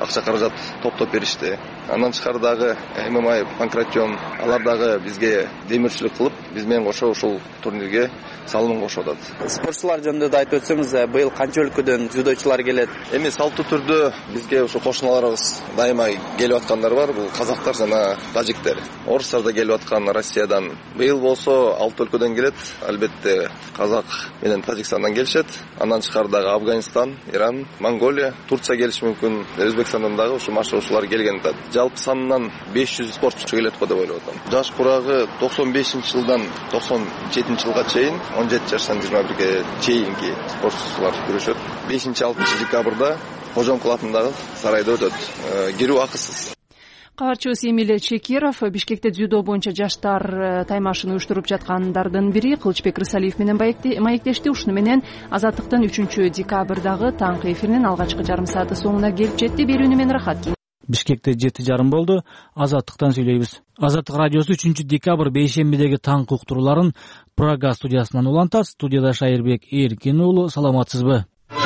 акча каражат топтоп беришти. Андан тышкары дагы Эмемай Панкратион алар дагы бизге демирчилик кылып, биз менен кошо ушул турнирге салымын кошуп атат. Спортчулар жөнүндө да айтып өтсөңүз, быйыл канча өлкөдөн дзюдочулар келет? Эми салттуу түрдө бизге ушу кошуналарыбыз дайыма келип аткандар бар. Бул казактар жана тажиктер. Орустар да келип аткан Россиядан. Быйыл болсо алты өлкөдөн келет. Албетте казак менен Тажикстандан келишет. Андан тышкары дагы Афганистан, Иран, Монголия, Турция келиши мүмкүн. Өзбекстандан дагы ушу маршрутчулар келген атат. Жалпы санынан беш жүз спортчу келет го деп ойлоп атам. Жаш курагы токсон бешинчи жылдан токсон жетинчи жылга чейин он жети жаштан жыйырма бирге чейинки спортчулар күрөшөт. бешинчи алтынчы декабрда Кожомкул атындагы сарайда өтөт. Кирүү акысыз. Кабарчыбыз Эмиль Чекиров Бишкекте дзюдо боюнча жаштар таймашын уюштуруп жаткандардын бири Кылычбек Рысалиев менен маектешти. Ушуну менен Азаттыктын үчүнчү декабрдагы таңкы эфиринин алгачкы жарым сааты соңуна келип жетти. Берүүнү мен Рахат. Бишкекте жети жарым болду. Азаттыктан сүйлөйбүз. Азаттык радиосу үчүнчү декабрь бейшембидеги таңкы уктурууларын Прага студиясынан улантат. Студияда Шайырбек Эркин уулу. Саламатсызбы?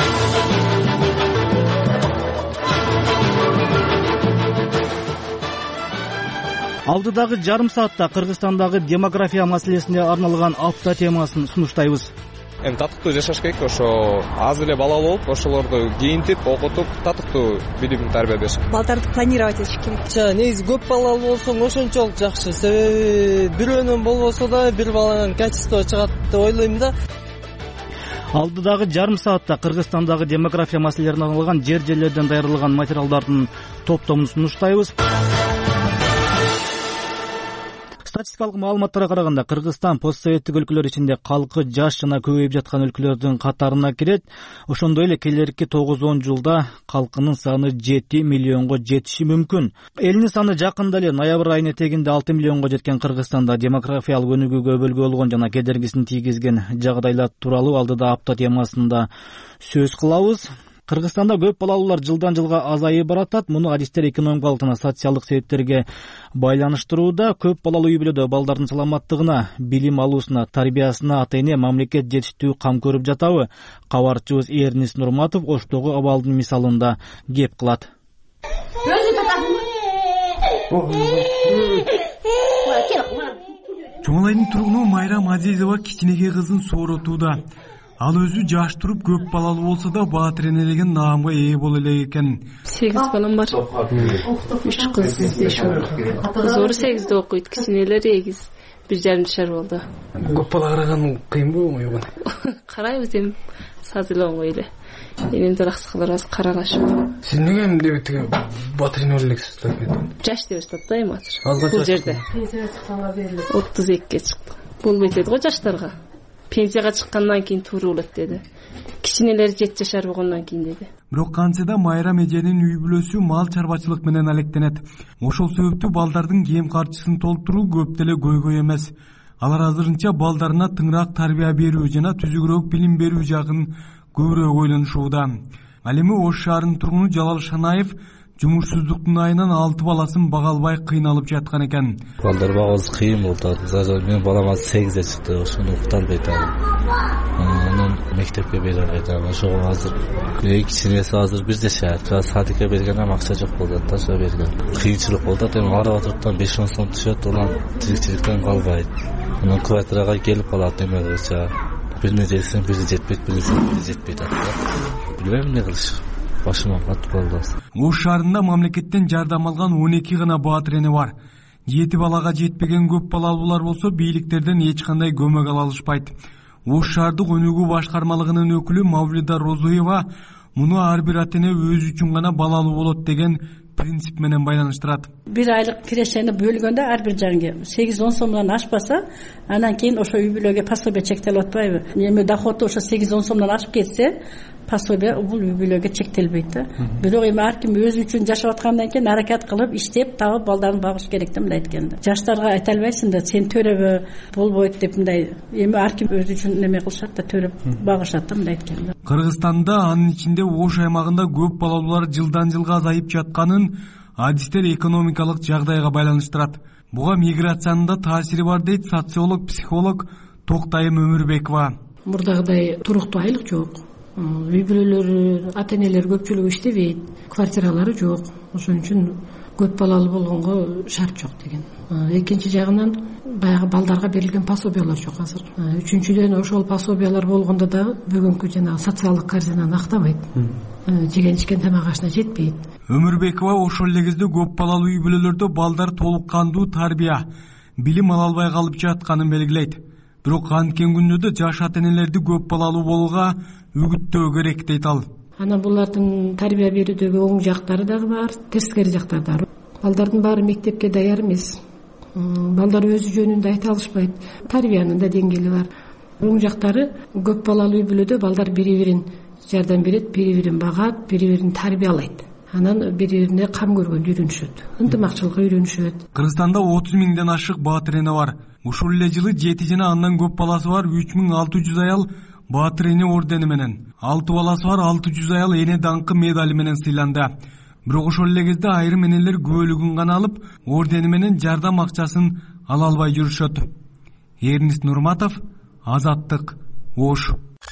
Алдыдагы жарым саатта Кыргызстандагы демография маселесине арналган апта темасын сунуштайбыз. Эми татыктуу жашаш керек, ошо аз эле балалуу болуп, ошолорду кийинтип, окутуп, татыктуу билим тарбия бериш. Балдарды планировать этиш керек. Жа, негизи көп балалуу болсоң ошончолук жакшы. Себеби бирөөнөн болбосо да бир баланын качество чыгат деп ойлойм да. Алдыдагы жарым саатта Кыргызстандагы демография маселелерине арналган жер жерлерден даярдалган материалдардын топтомун сунуштайбыз. Статистикалык маалыматтарга караганда Кыргызстан постсоветтик өлкөлөр ичинде калкы жаш жана көбөйүп жаткан өлкөлөрдүн катарына кирет. Ошондой эле келерки тогуз он жылда калкынын саны жети миллионго жетиши мүмкүн. Элдин саны жакында эле ноябрь айынын этегинде алты миллионго жеткен Кыргызстанда демографиялык өнүгүүгө өбөлгө болгон жана кедергисин тийгизген жагдайлар тууралуу алдыда апта темасында сөз кылабыз. Кыргызстанда көп балалуулар жылдан жылга азайып баратат. Муну адистер экономикалык жана социалдык себептерге байланыштырууда. Көп балалуу үй бүлөдө балдардын саламаттыгына, билим алуусуна, тарбиясына ата-эне, мамлекет жетиштүү кам көрүп жатабы? Кабарчыбыз Эрнис Нурматов Оштогу абалдын мисалында кеп кылат. Чоңалайдын тургуну Майрам Азизова кичинекей кызын сооротууда. Ал өзү жаш туруп көп балалуу болсо да баатыр энелеген наамга ээ боло элек экен. сегиз балам бар. үч кыз, беш уул. Кызы сегизде окуйт, кичинелери эгиз, бир жарым жашар болду. Көп бала караган кыйынбы, оңойбу? Карайбыз эми, саз эле оңой эле. Эми дыраксыкалар аз каралашып. Сиз эмнеге эми тиги баатыр эне элексиз да? Жаш деп атат да эми азыр. Бул жерде пенсияга чыкканга берилет. отуз экиге чыкты. Бул бетеди го жаштарга. Пенсияга чыккандан кийин туура болот деди. Кичинелер жети жашар болгондон кийин деди. Бирок кантсе да Майрам эженин үй бүлөсү мал чарбачылык менен алектенет. Ошол себептүү балдардын кем карчысын толтуруу көп деле көйгөй эмес. Алар азырынча балдарына тыңыраак тарбия берүү жана түзүгүрөөк билим берүү жагын көбүрөөк ойлонушууда. Ал эми Ош шаарынын тургуну Жалал Шанаев жумушсуздуктун айынан алты баласын бага албай кыйналып жаткан экен. Балдар багыбыз кыйын болду. Азыр мен балам азыр сегизде чыкты, ошону укута албайт. Анан мектепке бере албайт. Ошого азыр кичинеси азыр бир жашар. Садикке берген ам акча жок болду да, ошо берген. Кыйынчылык болду. Эми арaba туртан беш он сом түшөт, анан тирикчиликтен калбайт. Анан квартирага келип калат эмелерче. Бирине жетсем, бири жетпейт, бири жетпейт да. Билбейм эмне кылыш. Башыма катып калды. Ош шаарында мамлекеттен жардам алган он эки гана баатыр эне бар. жети балага жетпеген көп балалуулар болсо бийликтерден эч кандай көмөк ала алышпайт. Ош шаардык өнүгүү башкармалыгынын өкүлү Мавлида Розуева муну ар бир ата эне өзү үчүн гана балалуу болот деген принцип менен байланыштырат. Бир айлык кирешени бөлгөндө ар бир жанга сегиз он сомдон ашпаса, анан кийин ошо үй бүлөгө пособие чектелип атпайбы? Эми доходу ошо сегиз он сомдон ашып кетсе, пособие бул үй бүлөгө чектелбейт да. Бирок эми ар ким өзү үчүн жашап аткандан кийин аракет кылып, иштеп, табып балдарын багыш керек деп мындай айтканда. Жаштарга айта албайсың да, сен төрөбө, болбойт деп мындай. Эми ар ким өзү үчүн неме кылышат да, төрөп багышат да мындай айтканда. Кыргызстанда анын ичинде Ош аймагында көп балалуулар жылдан жылга азайып жатканын адистер экономикалык жагдайга байланыштырат. Буга миграциянын да таасири бар дейт социолог, психолог Токтайым Өмүрбекова. Мурдагыдай туруктуу айлык жок. үй бүлөлөр, ата энелер көпчүлүгү иштебейт, квартиралары жок, ошон үчүн көп балалуу болгонго шарт жок деген. Экинчи жагынан баягы балдарга берилген пособиялар жок азыр. Үчүнчүдөн ошол пособиялар болгондо да бүгүнкү жанагы социалдык корзинаны актабайт. Жеген ичкен тамак ашына жетпейт. Өмүрбекова ошол эле кезде көп балалуу үй бүлөлөрдө балдар толук кандуу тарбия, билим ала албай калып жатканын белгилейт. Бирок анткен күндө жаш ата энелерди көп балалуу болууга үгүттөө керек дейт ал. Анан булардын тарбия берүүдөгү оң жактары дагы бар, терскери жактары да бар. Балдардын баары мектепке даяр эмес. Балдар өзү жөнүндө айта алышпайт. Тарбиянын да деңгээли бар. Оң жактары көп балалуу үй бүлөдө балдар бири-бирин жардам берет, бири-бирин багат, бири-бирин тарбиялайт. Анан бири-бирине кам көргөндү үйрөнүшөт, ынтымакчылыкка үйрөнүшөт. Кыргызстанда отуз миңден ашык баатыр эне бар. Ушул эле жылы жети жана андан көп баласы бар үч миң алты жүз аял баатыр эне ордени менен, алты баласы бар алты жүз аял эне даңкы медали менен сыйланды. Бирок ошол эле кезде айрым энелер күбөлүгүн гана алып, ордени менен жардам акчасын ала албай жүрүшөт. Эрнист Нурматов, Азаттык, Ош.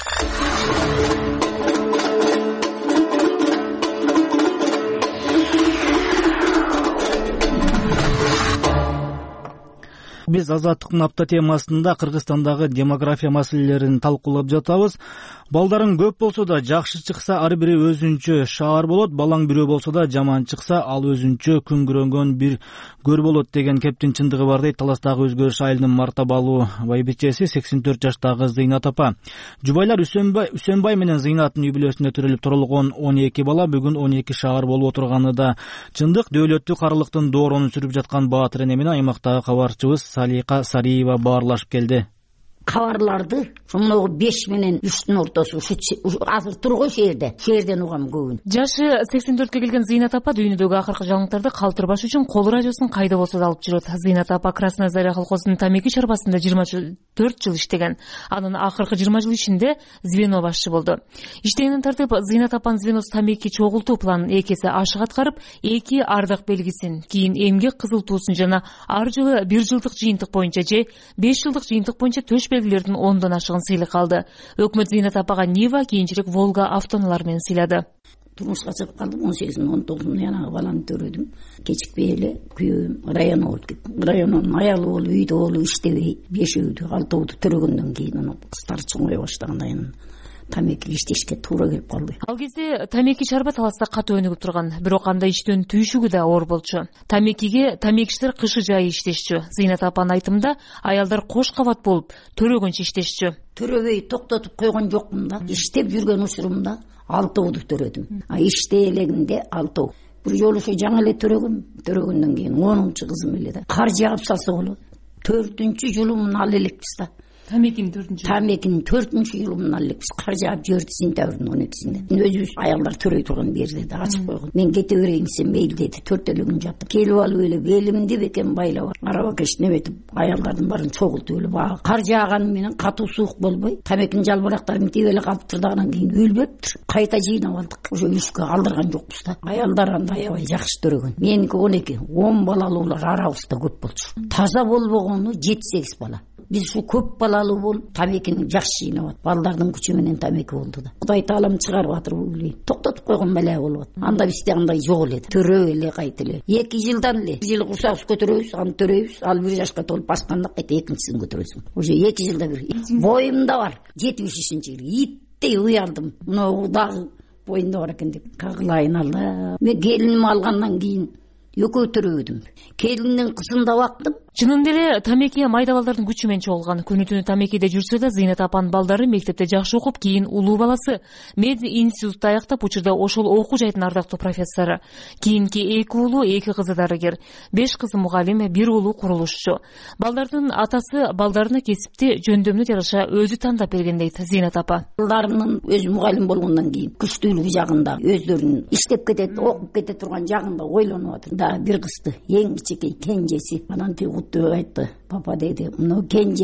Биз Азаттыктын апта темасында Кыргызстандагы демография маселелерин талкуулап жатабыз. Балдарың көп болсо да жакшы чыкса ар бири өзүнчө шаар болот, балаң бирөө болсо да жаман чыкса ал өзүнчө күнгөрөнгөн бир көр болот деген кептин чындыгы бар дейт Таластагы өзгөрүш айылынын мартабалуу байбичеси сексен төрт жаштагы Зыйнат апа. Жубайлар Үсөнбай, Үсөнбай менен Зыйнаттын үй бүлөсүндө төрөлүп турулган он эки бала бүгүн он эки шаар болуп отурганы да чындык. Дөөлөттүк карылыктын дооронун сүрүп жаткан баатыр эне менен аймактагы кабарчыбыз Салика Сариева баарлашып келди. Кабарларды мынау беш менен үчтүн ортосу азыр тургой шээрде, шээрден угам көбүн. Жашы сексен төрткө келген Зыйнат апа дүйнөдөгү акыркы жаңылыктарды калтырбаш үчүн кол радиосун кайда болсо да алып жүрөт. Зыйнат апа Красная Заря колхозунун тамеки чарбасында жыйырма төрт жыл иштеген. Анын акыркы жыйырма жыл ичинде звено башчы болду. Иштегенин тартып Зыйнат апанын звеносу тамеки чогултуу планын эки эсе ашык аткарып, эки ардак белгисин, кийин эмгек кызыл туусун жана ар жылы бир жылдык жыйынтык боюнча же беш жылдык жыйынтык боюнча төш белгилердин ондон ашыгын сыйлык алды. Өкмөт Зыйнат апага Нива, кийинчерээк Волга автоунаалары менен сыйлады. Турмушка чыгып калдым, он сегизинде он тогузунда янагы баланы төрөдүм. Кечикпей эле күйөөм районго болуп кеттим. Райондун аялы болуп, үйдө болуп иштебей, бешөөдү, алтооду төрөгөндөн кийин анан кыздар чоңое баштаганда анан тамеки иштешке туура келип калды. Ал кезде тамеки чарба Таласта катуу өнүгүп турган, бирок анда иштөөнүн түйшүгү да оор болчу. Тамекиге тамекичилер кышы жайы иштешчү. Зыйнат апанын айтымында аялдар кош кабат болуп төрөгөнчө иштешчү. Төрөбөй токтотуп койгон жокмун да. Иштеп жүргөн учурумда алтооду төрөдүм. А иштей элегимде алтоо. Бир жолу ошо жаңы эле төрөгөм, төрөгөндөн кийин онунчу кызым эле да. Кар жаап салса болот. төртүнчү жылымын ал элекпиз да. Тамекинин төртүнчү Тамекинин төртүнчү жылымын ал элекпиз. Кар жаап жиберди сентябрдын он экисинде. Өзүбүз аялдар төрөй турган берди да, ачып койгон. Мен кете берейин десем мейли деди. Төрт эле күн жаттым. Келип алып эле белимди бекем байлап, араба кеш неметип, аялдардын баарын чогултуп эле баа. Кар жааганы менен катуу суук болбой, тамекинин жалбырактары мынтип эле калыптыр да, анан кийин үлбөптүр. Кайта жыйнап алдык. Ошо үшкө калдырган жокпуз да. Аялдар анда аябай жакшы төрөгөн. Меники он эки, он балалуулар арабызда көп болчу. Таза болбогону жети сегиз бала. Биз ушу көп балалуу болуп, тамекини жакшы жыйнап, балдардын күчү менен тамеки болду да. Кудай таалам чыгарып атыр бул эле. Токтотуп койгон беле болуп атат. Анда бизде андай жок эле. Төрөп эле кайта эле. эки жылдан эле. Бир жыл курсак көтөрөбүз, аны төрөйбүз. Ал бир жашка толуп басканда кайта экинчисин көтөрөсүң. Уже эки жылда бир. Боюмда бар. жетимиш бешинчи жыл. Иттей уялдым. Мына дагы боюмда бар экен деп. Кагылайын Алла. Мен келиними алгандан кийин экөө төрөдүм. Келиндин кызын да бактым. Чынында эле тамеки майда балдардын күчү менен чогулган. Күнү түнү тамекиде жүрсө да Зыйнат апанын балдары мектепте жакшы окуп, кийин улуу баласы мед институтта аяктап, учурда ошол окуу жайдын ардактуу профессору. Кийинки эки уулу, эки кызы дарыгер, беш кызы мугалим, бир уулу курулушчу. Балдардын атасы балдарына кесипти жөндөмдүү жараша өзү тандап берген дейт Зыйнат апа. Балдарынын өзү мугалим болгондон кийин күчтүүлүгү жагында өздөрүнүн иштеп кетет, окуп кете турган жагында ойлонуп атыр. Да бир кызды, эң кичинекей кенжеси. Анан айтты, папа деди, мына кенжени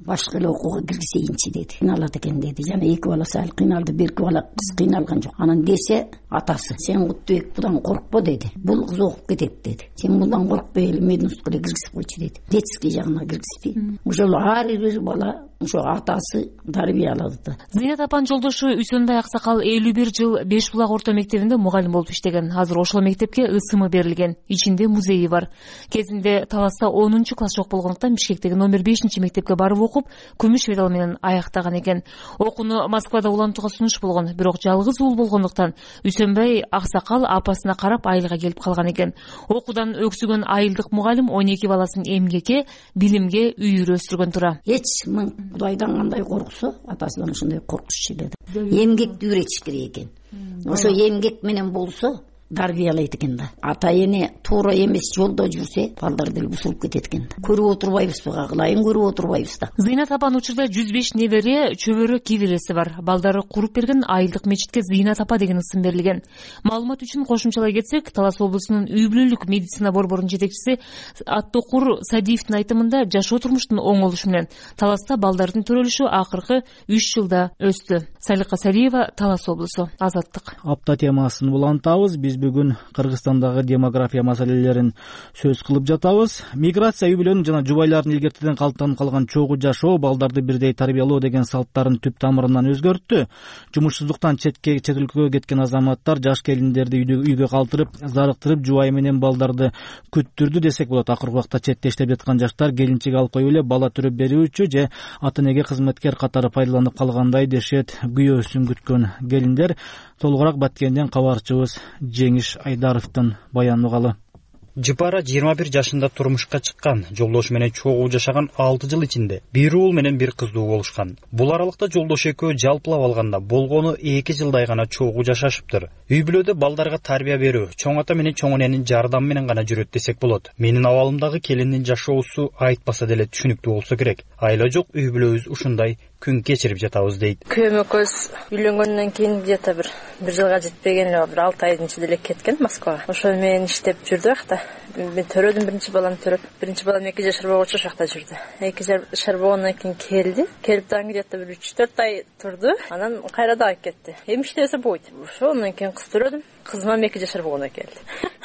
башка эле окууга киргизейинчи деди. Кыйналат экен деди. Жана эки бала сал кыйналды, бир бала кыз кыйналган жок. Анан десе атасы: "Сен Куттубек будан коркпо" деди. "Бул кыз окуп кетет" деди. "Сен будан коркпой эле меднуска эле киргизип койчу" деди. Детский жагына киргизбей. Ошол ар бир бала ошо атасы тарбия алады. Зыйнат апанын жолдошу Үсөнбай Аксакал элүү бир жыл Беш булак орто мектебинде мугалим болуп иштеген. Азыр ошол мектепке ысымы берилген. Ичинде музейи бар. Кезинде Таласта онунчу класс жок болгондуктан Бишкектеги номер бешинчи мектепке барып окуп, күмүш медаль менен аяктаган экен. Окууну Москвада улантууга сунуш болгон, бирок жалгыз уул болгондуктан Үсөнбай Аксакал апасына карап айылга келип калган экен. Окуудан өксүгөн айылдык мугалим он эки баласын эмгекке, билимге үйүрө өстүргөн тура. Эч миң Кудайдан кандай корксо, атасынан ошондой коркуш эле. Эмгекти үйрөтүш керек экен. Ошо эмгек менен болсо тарбиялайт экен да. Ата эне туура эмес жолдо жүрсө, балдар деле бузулуп кетет экен да. Көрүп отурбайбызбы, кагылайын көрүп отурбайбыз да. Зыйнат апанын учурда жүз беш небере, чөбөрө кибиреси бар. Балдары куруп берген айылдык мечитке Зыйнат апа деген ысым берилген. Маалымат үчүн кошумчалай кетсек, Талас облусунун үй бүлөлүк медицина борборунун жетекчиси Аттокур Садиевдин айтымында жашоо турмуштун оңолушу менен Таласта балдардын төрөлүшү акыркы үч жылда өстү. Салика Сариева, Талас облусу, Азаттык. Апта темасын улантабыз. Биз бүгүн Кыргызстандагы демография маселелерин сөз кылып жатабыз. Миграция, үй бүлөнүн жана жубайлардын илгертеден калыптанып калган чогуу жашоо, балдарды бирдей тарбиялоо деген салттарын түп тамырынан өзгөрттү. Жумушсуздуктан четке чет өлкөгө кеткен азаматтар жаш келиндерди үйгө калтырып, зарыктырып, жубайы менен балдарды күттүрдү десек болот. Акыркы убакта четте иштеп жаткан жаштар келинчек алып коюп эле бала төрөп берүүчү же ата-энеге кызматкер катары пайдаланып калгандай дешет. Күйөөсүн күткөн келиндер. Толугураак Баткенден кабарчыбыз Жеңиш Айдаровдун баянын угалы. Жыпара жыйырма бир жашында турмушка чыккан, жолдошу менен чогуу жашаган алты жыл ичинде бир уул менен бир кыздуу болушкан. Бул аралыкта жолдошу экөө жалпылап алганда болгону эки жылдай гана чогуу жашашыптыр. Үй бүлөдө балдарга тарбия берүү, чоң ата менен чоң эненин жардамы менен гана жүрөт десек болот. Менин абалымдагы келиндин жашоосу айтпаса деле түшүнүктүү болсо керек. Айла жок үй бүлөбүз ушундай күн кечирип жатабыз дейт. Күйөөм экөөбүз үйлөнгөндөн кийин где-то бир бир жылга жетпеген эле бир алты айдын ичинде эле кеткен Москвага. Ошол менен иштеп жүрдү акта. Мен төрөдүм, биринчи баламды төрөп, биринчи балам эки жашар болгочу шакта жүрдү. эки жашар болгондон кийин келди. Келип дагы где-то бир үч төрт ай турду. Анан кайра дагы кетти. Эми иштесе болот. Ошондон кийин кыз төрөдүм. Кызыма эки жашар болгондо келди.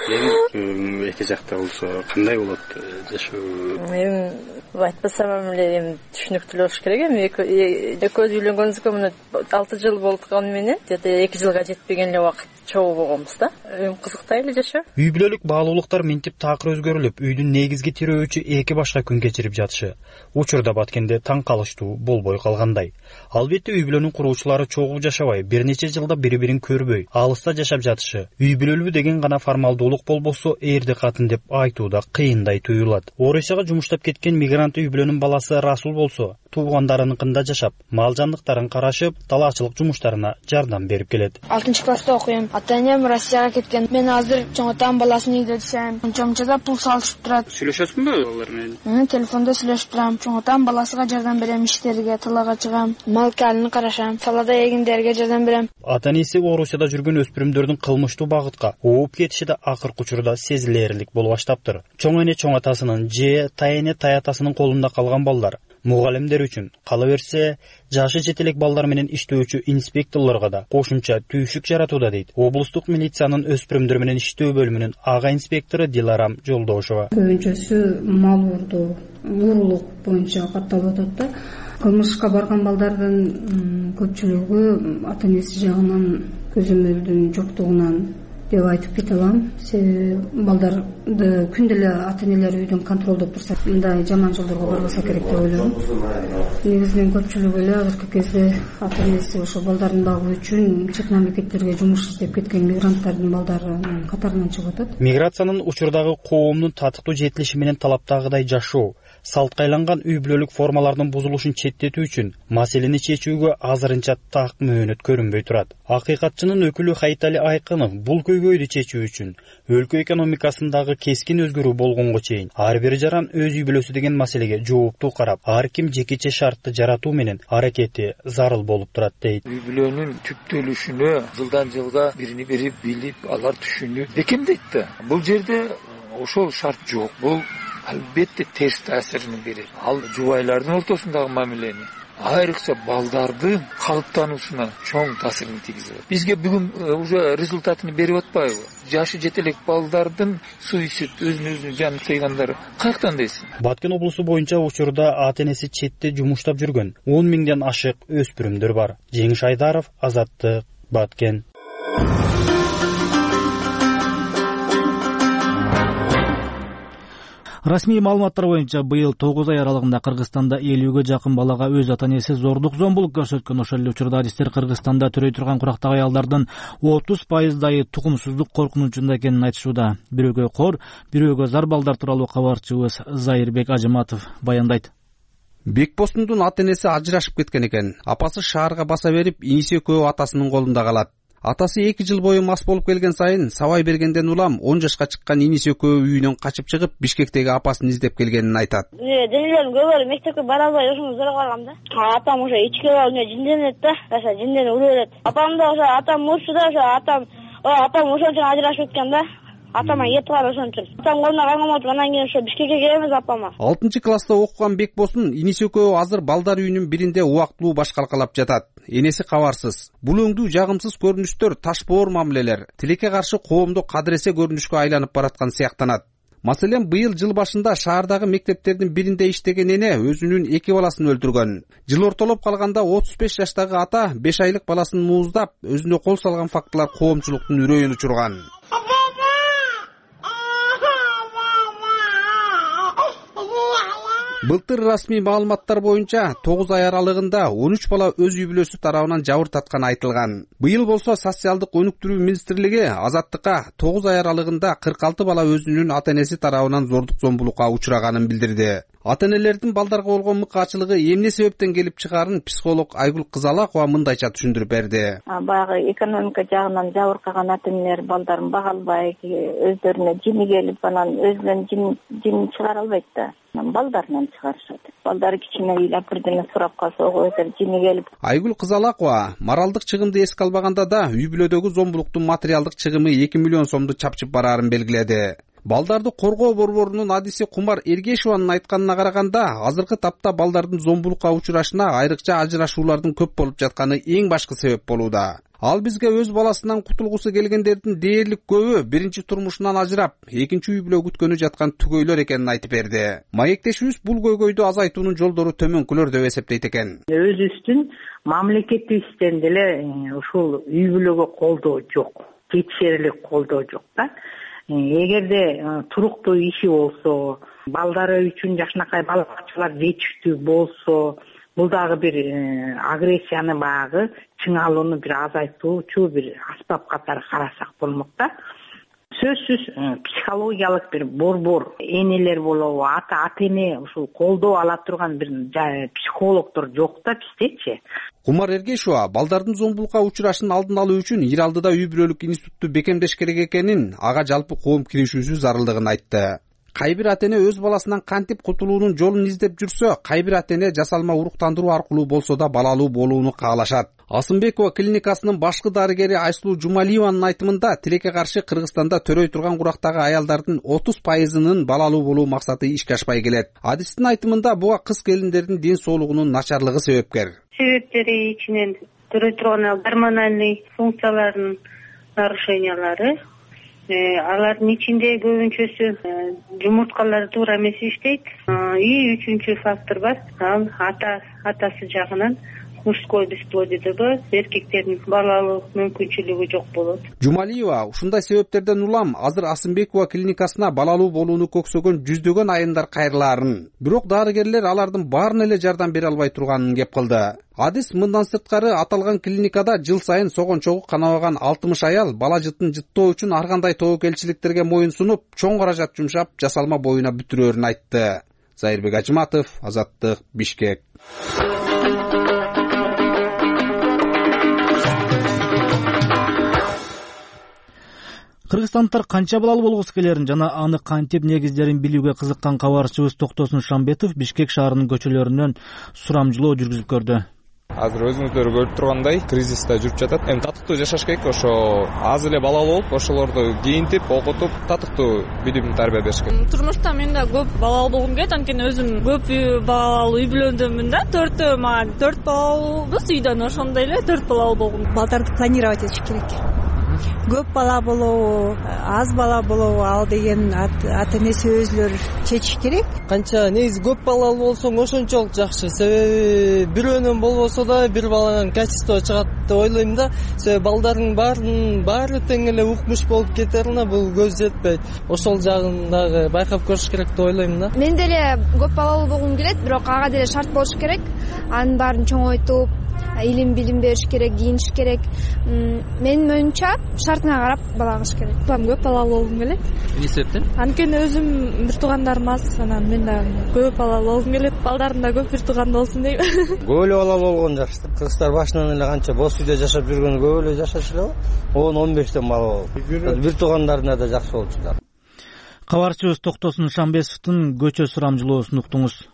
Эми эки жакта болсо кандай болот жашоо? Эми айтпасам эле эми түшүнүктүү болуш керек. Эми экөөбүз үйлөнгөнүбүзгө мына алты жыл болгону менен где-то эки жылга жетпеген эле убакыт чогуу болгонбуз да. Эми кызыктай эле жашоо. Үй бүлөлүк баалуулуктар минтип такыр өзгөрүлүп, үйдүн негизги тирөөчү эки башка күн кечирип жатышы учурда Баткенде таң калыштуу болбой калгандай. Албетте үй бүлөнүн куруучулары чогуу жашабай, бир нече жылда бири-бирин көрбөй, алыста жашап жатышы. Үй бүлөлүү деген гана формалдуулук болбосо, эрди катын деп айтууда кыйындай туюлат. Орусияга жумуштап кеткен мигрант үй бүлөнүн баласы Расул болсо, туугандарыныкында жашап, мал жандыктарын карашып, талаачылык жумуштарына жардам берип келет. алтынчы класста окуйм. Ата-энем Россияга кеткен. Мен азыр чоң атам баласын үйдө жашайм. Чомчада пул салышып турат. Сүйлөшөсүңбү алар менен? Мен телефондо сүйлөшүп турам. Чоң атам баласыга жардам берем, иштерге, талаага чыгам, мал калын карашам, салада эгиндерге жардам берем. Ата-энеси Орусияда жүргөн өспүрүмдөрдүн кылмыштуу багытка ооп кетиши да акыркы учурда сезилерлик болуп баштаптыр. Чоң эне чоң атасынын же тайэне таятасынын колунда калган балдар мугалимдер үчүн, кала берсе жашы жетелек балдар менен иштөөчү инспекторлорго да кошумча түйшүк жаратууда дейт облустук милициянын өспүрүмдөр менен иштөө бөлүмүнүн ага инспектору Диларам Жолдошова. Көбүнчөсү мал уурдоо, уурулук боюнча катталып атат да. Кылмышка барган балдардын көпчүлүгү ата-энеси жагынан көзөмөлдүн жоктугунан деп айтып кете алам. Себеби балдарды күндө эле ата-энелери үйдөн контролдоп турса, мындай жаман жолдорго барбаса керек деп ойлойм. Негизинен көпчүлүгү эле азыркы кезде ата-энеси ошо балдарын багуу үчүн чет мамлекеттерге жумуш издеп кеткен мигранттардын балдарынын катарынан чыгып атат. Миграциянын учурдагы коомдун татыктуу жетилиши менен талаптагыдай жашоо, салтка айланган үй бүлөлүк формалардын бузулушун четтетүү үчүн маселени чечүүгө азырынча так мөөнөт көрүнбөй турат. Акыйкатчынын өкүлү Хайтали Айкынов бул көйгөйдү чечүү үчүн өлкө экономикасындагы кескин өзгөрүү болгонго чейин ар бир жаран өз үй бүлөсү деген маселеге жооптуу карап, ар ким жекече шартты жаратуу менен аракети зарыл болуп турат дейт. Үй бүлөнүн түптөлүшүнө жылдан жылга биrini бири билип, алар түшүнүп бекемдейт да. Бул жерде ошол шарт жок. Бул албетте терс таасирин берет. Ал жубайлардын ортосундагы мамилени, айрыкча балдардын калыптануусуна чоң таасирин тийгизет. Бизге бүгүн уже результатын берип атпайбы? Жашы жете элек балдардын суицид, өзүн өзү жанын кыйгандары каяктан дейсиң? Баткен облусу боюнча учурда ата-энеси четте жумуштап жүргөн он миңден ашык өспүрүмдөр бар. Жеңиш Айдаров, Азаттык, Баткен. Расмий маалыматтар боюнча быйыл тогуз ай аралыгында Кыргызстанда элүүгө жакын балага өз ата-энеси зордук зомбулук көрсөткөн. Ошол эле учурда адистер Кыргызстанда төрөй турган курактагы аялдардын отуз пайыздайы тукумсуздук коркунучунда экенин айтышууда. Бирөөгө кор, бирөөгө зар балдар тууралуу кабарчыбыз Зайырбек Ажыматов баяндайт. Бекбосундун ата-энеси ажырашып кеткен экен. Апасы шаарга баса берип, иниси экөө атасынын колунда калат. Атасы эки жыл бою мас болуп келген сайын сабай бергенден улам он жашка чыккан иниси экөө үйүнөн качып чыгып, Бишкектеги апасын издеп келгенин айтат. Денелерим көбөлүп мектепке бара албай ошону зор калгам да. Атам ошо ички алып жинденет да, ошо жинденип өлүп берет. Апам да ошо атам мурчу да, ошо атам, апам ошончо ажырашып кеткен да. Атама эти бар ошончо. Атам колуна калган, анан кийин ошо Бишкекке келебиз апама. алтынчы класста окуган Бекбосун иниси экөө азыр балдар үйүнүн биринде убактылуу баш калкалап жатат. Энеси кабарсыз. Бул өңдүү жагымсыз көрүнүштөр ташбоор мамилелер, тилекке каршы коомдук кадыресе көрүнүшкө айланып бараткан сыяктанат. Маселен, быйыл жыл башында шаардагы мектептердин биринде иштеген эне өзүнүн эки баласын өлтүргөн. Жыл ортолоп калганда отуз беш жаштагы ата беш айлык баласын мууздап, өзүнө кол салган фактылар коомчулуктун үрөйүн учурган. Былтыр расмий маалыматтар боюнча тогуз ай аралыгында он үч бала өз үй бүлөсү тарабынан жабыр татканы айтылган. Быйыл болсо социалдык өнүктүрүү министрлиги Азаттыкка тогуз ай аралыгында кырк алты бала өзүнүн ата-энеси тарабынан зордук зомбулукка учураганын билдирди. Ата-энелердин балдарга болгон мыкаачылыгы эмне себептен келип чыгарын психолог Айгүл Кызалакова мындайча түшүндүрүп берди. Баягы экономика жагынан жабыркаган ата-энелер балдарын бага албай, өздөрүнө жини келип, анан өзүнөн жин чыгара албайт да. Балдарынан чыгарышат. Балдары кичине ыйлап бирдене сурап калса, өздөр жини келип. Айгүл Кызалакова моралдык чыгымды эске албаганда да үй бүлөдөгү зомбулуктун материалдык чыгымы эки миллион сомду чапчып бараарын белгиледи. Балдарды коргоо борборунун адиси Кумар Эргешеванын айтканына караганда, азыркы тапта балдардын зомбулукка учурашына айрыкча ажырашуулардын көп болуп жатканы эң башкы себеп болууда. Ал бизге өз баласынан кутулгусу келгендердин дээрлик көбү биринчи турмушунан ажырап, экинчи үй бүлө күткөнү жаткан түгөйлөр экенин айтып берди. Маектешибиз бул көйгөйдү азайтуунун жолдору төмөнкүлөр деп эсептейт экен. Өзүбүздүн мамлекетибизден деле ушул үй бүлөгө колдоо жок, жетишерлик колдоо жок да. Эгерде туруктуу иши болсо, балдары үчүн жакшынакай бала бакчалар жетиштүү болсо, бул дагы бир агрессияны багы чыңалууну бир азайтуучу бир аспап катары карасак болмок да. Сөзсүз психологиялык бир борбор, энелер болобу, ата ата-эне ушул колдоо ала турган бир психологдор жок да биздечи. Кумар Эргешева балдардын зомбулукка учурашын алдын алуу үчүн Ир алдыда үй бүлөлүк институтту бекемдеш керек экенин, ага жалпы коом киришүүсү зарылдыгын айтты. Кайбир ата-эне өз баласынан кантип кутулуунун жолун издеп жүрсө, кайбир ата-эне жасалма уруктандыруу аркылуу болсо да балалуу болууну каалашат. Асымбекова клиникасынын башкы дарыгери Айсулуу Жумалиеванын айтымында, тилекке каршы Кыргызстанда төрөй турган курактагы аялдардын отуз пайызынын балалуу болуу максаты ишке ашпай келет. Адистин айтымында буга кыз келиндердин ден соолугунун начарлыгы себепкер. Себептери ичинен төрөй турган гормоналдык функциялардын нарушениялары, алардын ичинде көбүнчөсү жумурткалар туура эмес иштейт. И үчүнчү фактор бар, ал ата атасы жагынан мужской бесплодиедеги эркектердин балалуу мүмкүнчүлүгү жок болот. Жумалиева ушундай себептерден улам азыр Асымбекова клиникасына балалуу болууну көксөгөн жүздөгөн айымдар кайрылаарын, бирок дарыгерлер алардын баарына эле жардам бере албай турганын кеп кылды. Адис мындан сырткары аталган клиникада жыл сайын согончогу канабаган алтымыш аял бала жытын жыттоо үчүн ар кандай тобокелчиликтерге моюн сунуп, чоң каражат жумшап, жасалма боюна бүтүрөөрүн айтты. Зайырбек Ажыматов, Азаттык, Бишкек. Кыргызстандыктар канча балалуу болгусу келерин жана аны кантип негиздерин билүүгө кызыккан кабарчыбыз Токтосун Шамбетов Бишкек шаарынын көчөлөрүнөн сурамжылоо жүргүзүп көрдү. азыр өзүңүздөр көрүп тургандай кризисте жүрүп жатат. Эми татыктуу жашаш керек. Ошо аз эле балалуу болуп, ошолорду кийинтип, окутуп, татыктуу билим тарбия бериш керек. Турмушта мен да көп балалуу болгум келет, анткени өзүм көп балалуу үй бүлөдөнмүн да. Төртөө мага төрт балалуубуз үйдөн, ошондой эле төрт балалуу болгум. Балдарды планировать этиш керек. Көп бала болобу, аз бала болобу, ал деген ата энеси өзүлөрү чечиш керек. Канча негизи көп балалуу болсоң ошончолук жакшы. Себеби бирөөнөн болбосо да бир баланын качество чыгат деп ойлойм да. Себеби балдардын баарынын баары тең эле укмуш болуп кетерине бул көз жетпейт. Ошол жагын дагы байкап көрүш керек деп ойлойм да. Мен деле көп балалуу болгум келет, бирок ага деле шарт болуш керек. Анын баарын чоңойтуп, илим билим бериш керек, кийиниш керек. Менин оюмча шартына карап бала кылыш керек. Мен көп балалуу болгум келет. Эмне себептен? Анткени өзүм бир туугандарым аз, анан мен да көп балалуу болгум келет. Балдардын да көп бир тууган болсун дейм. Көп эле балалуу болгон жакшы. Кыргыздар башынан эле канча бос үйдө жашап жүргөн көп эле жашачу эле. он он бештен бала болуп. Бир туугандарына да жакшы болчу да. Кабарчыбыз Токтосун Шамбесовдун көчө сурамжылоосун уктуңуз.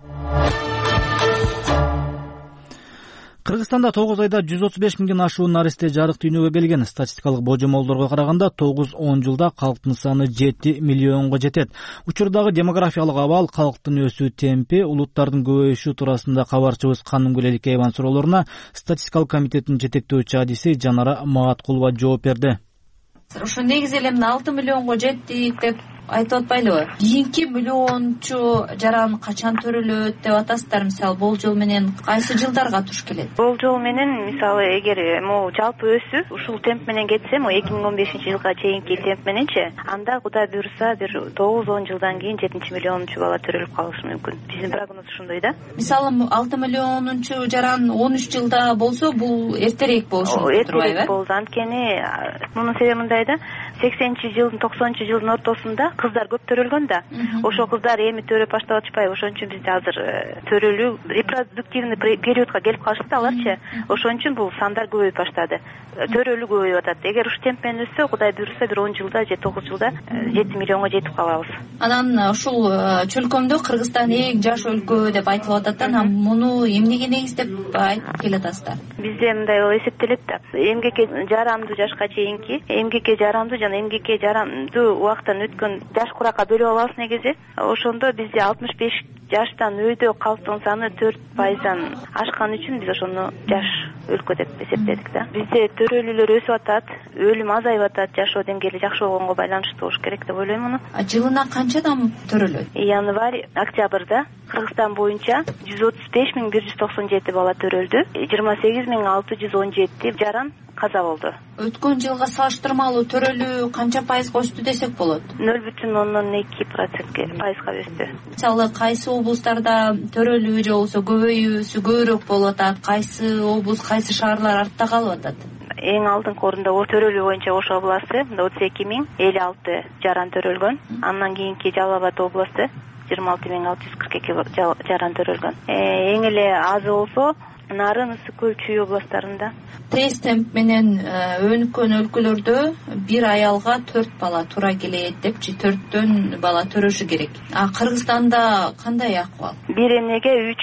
Кыргызстанда тогуз айда жүз отуз беш миңден ашуун наристе жарык дүйнөгө келген. Статистикалык божомолдорго караганда тогуз он жылда калктын саны жети миллионго жетет. Учурдагы демографиялык абал, калктын өсүү темпи, улуттардын көбөйүшү туурасында кабарчыбыз Канымгүл Эликееванын суроолоруна статистикалык комитеттин жетектөөчү адиси Жанара Магаткулова жооп берди. Ошо негизи эле алты миллионго жеттик деп айтып атпайлыбы? Кийинки миллиончу жаран качан төрөлөт деп атасыздар? Мисалы болжол менен кайсы жылдарга туш келет? Болжол менен мисалы эгер могу жалпы өсүү ушул темп менен кетсе, могу эки миң он бешинчи жылга чейинки темп мененчи, анда Кудай буйрса бир тогуз он жылдан кийин жетинчи миллиончу бала төрөлүп калышы мүмкүн. Биздин прогноз ушундай да. Мисалы алты миллионунчу жаран он үч жылда болсо, бул эртерээк болушу мүмкүн турбайбы? Эртерээк болду. Анткени мунун себеби мындай да, сексенинчи жылдын токсонунчу жылдын ортосунда кыздар көп төрөлгөн да. Ошо кыздар эми төрөп баштап атышпайбы? Ошон үчүн бизде азыр төрөлүү репродуктивный периодко келип калышты да аларчы. Ошон үчүн бул сандар көбөйүп баштады. Төрөлүү көбөйүп атат. Эгер ушу темп менен өссө, Кудай буйрса бир он жылда же тогуз жылда жети миллионго жетип калабыз. Анан ушул чөлкөмдө Кыргызстан эң жаш өлкө деп айтылып атат. Анан муну эмнеге негиздеп айтып келатасыздар? Бизде мындай болуп эсептелет да. Эмгекке жарандуу жашка чейинки, эмгекке жарандуу жана эмгекке жарандуу убакыттан өткөн жаш куракка бөлүп алабыз негизи. Ошондо бизде алтымыш беш жаштан өйдө калктын саны төрт пайыздан ашкан үчүн биз ошону жаш өлкө деп эсептедик да. Бизде төрөлүүлөр өсүп атат, өлүм азайып атат, жашоо деңгээли жакшы болгонго байланыштуу болуш керек деп ойлойм муну. Жылына канча адам төрөлөт? Январь, октябрда Кыргызстан боюнча жүз отуз беш миң бир жүз токсон жети бала төрөлдү, жыйырма сегиз миң алты жүз он жети жаран каза болду. Өткөн жылга салыштырмалуу төрөлүү канча пайызга өстү десек болот? нөл бүтүн ондон эки процентке пайызга өстү. Мисалы кайсы облустарда төрөлүү же болбосо көбөйүүсү көбүрөөк болуп атат, кайсы облус, кайсы шаарлар артта калып атат? Эң алдыңкы орунда төрөлүү боюнча Ош областы отуз эки миң элүү алты жаран төрөлгөн. Андан кийинки Жалал Абад областы жыйырма алты миң алты жүз кырк эки жаран төрөлгөн. Эң эле азы болсо Нарын, Ысык көл, Чүй областарында. Тез темп менен өнүккөн өлкөлөрдө бир аялга төрт бала туура келет деп, же төрттөн бала төрөшү керек. А Кыргызстанда кандай акыбал? Бир энеге үч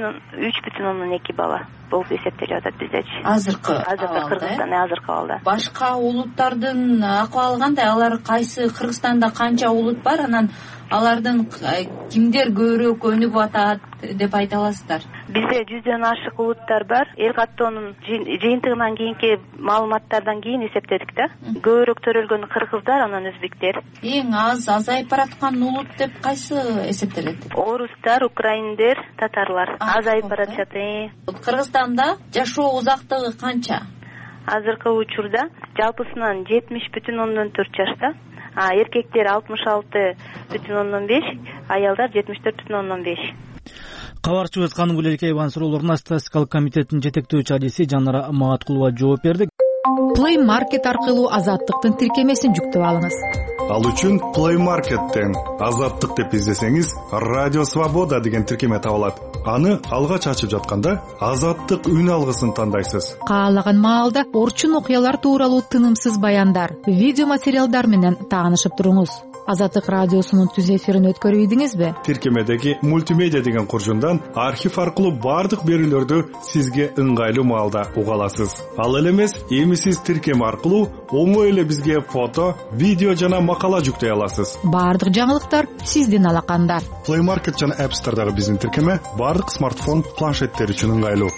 бүтүн ондон эки бала болуп эсептелип атат биздечи. Азыркы азыркы Кыргызстан азыркы абалда. Башка улуттардын акыбалы кандай? Алар кайсы, Кыргызстанда канча улут бар? Анан алардын кимдер көбүрөөк өнүгүп атат деп айта аласыздар? Бизде жүздөн ашык улуттар бар. Эл каттоонун жыйынтыгынан кийинки маалыматтардан кийин эсептедик да. Көбүрөөк төрөлгөн кыргыздар, анан өзбектер. Эң аз азайып бараткан улут деп кайсы эсептелет? Орустар, украиндер, татарлар азайып баратышат. Кыргызстанда жашоо узактыгы канча? Азыркы учурда жалпысынан жетимиш бүтүн ондон төрт жашта. А эркектер алтымыш алты бүтүн ондон беш, аялдар жетимиш төрт бүтүн ондон беш. Кабарчыбыз Канымгүл Эликееванын суроолоруна статистикалык комитеттин жетектөөчү адиси Жанара Магаткулова жооп берди. Play Market аркылуу азаттыктын тиркемесин жүктөп алыңыз. Ал үчүн Play Market'тен Азаттык деп издесеңиз, Радио Свобода деген тиркеме табылат. Аны алгач ачып жатканда Азаттык үн алгысын тандайсыз. Каалаган маалда орчун окуялар тууралуу тынымсыз баяндар, видео материалдар менен таанышып туруңуз. Азаттык радиосунун түз эфирин өткөрүп ийдиңизби? Тиркемедеги мультимедиа деген куржундан архив аркылуу бардык берүүлөрдү сизге ыңгайлуу маалда уга аласыз. Ал эле эмес, эми сиз тиркеме аркылуу оңой эле бизге фото, видео жана макала жүктөй аласыз. Бардык жаңылыктар сиздин алаканда. Play Market жана App Store'дагы биздин тиркеме бардык смартфон, планшеттер үчүн ыңгайлуу.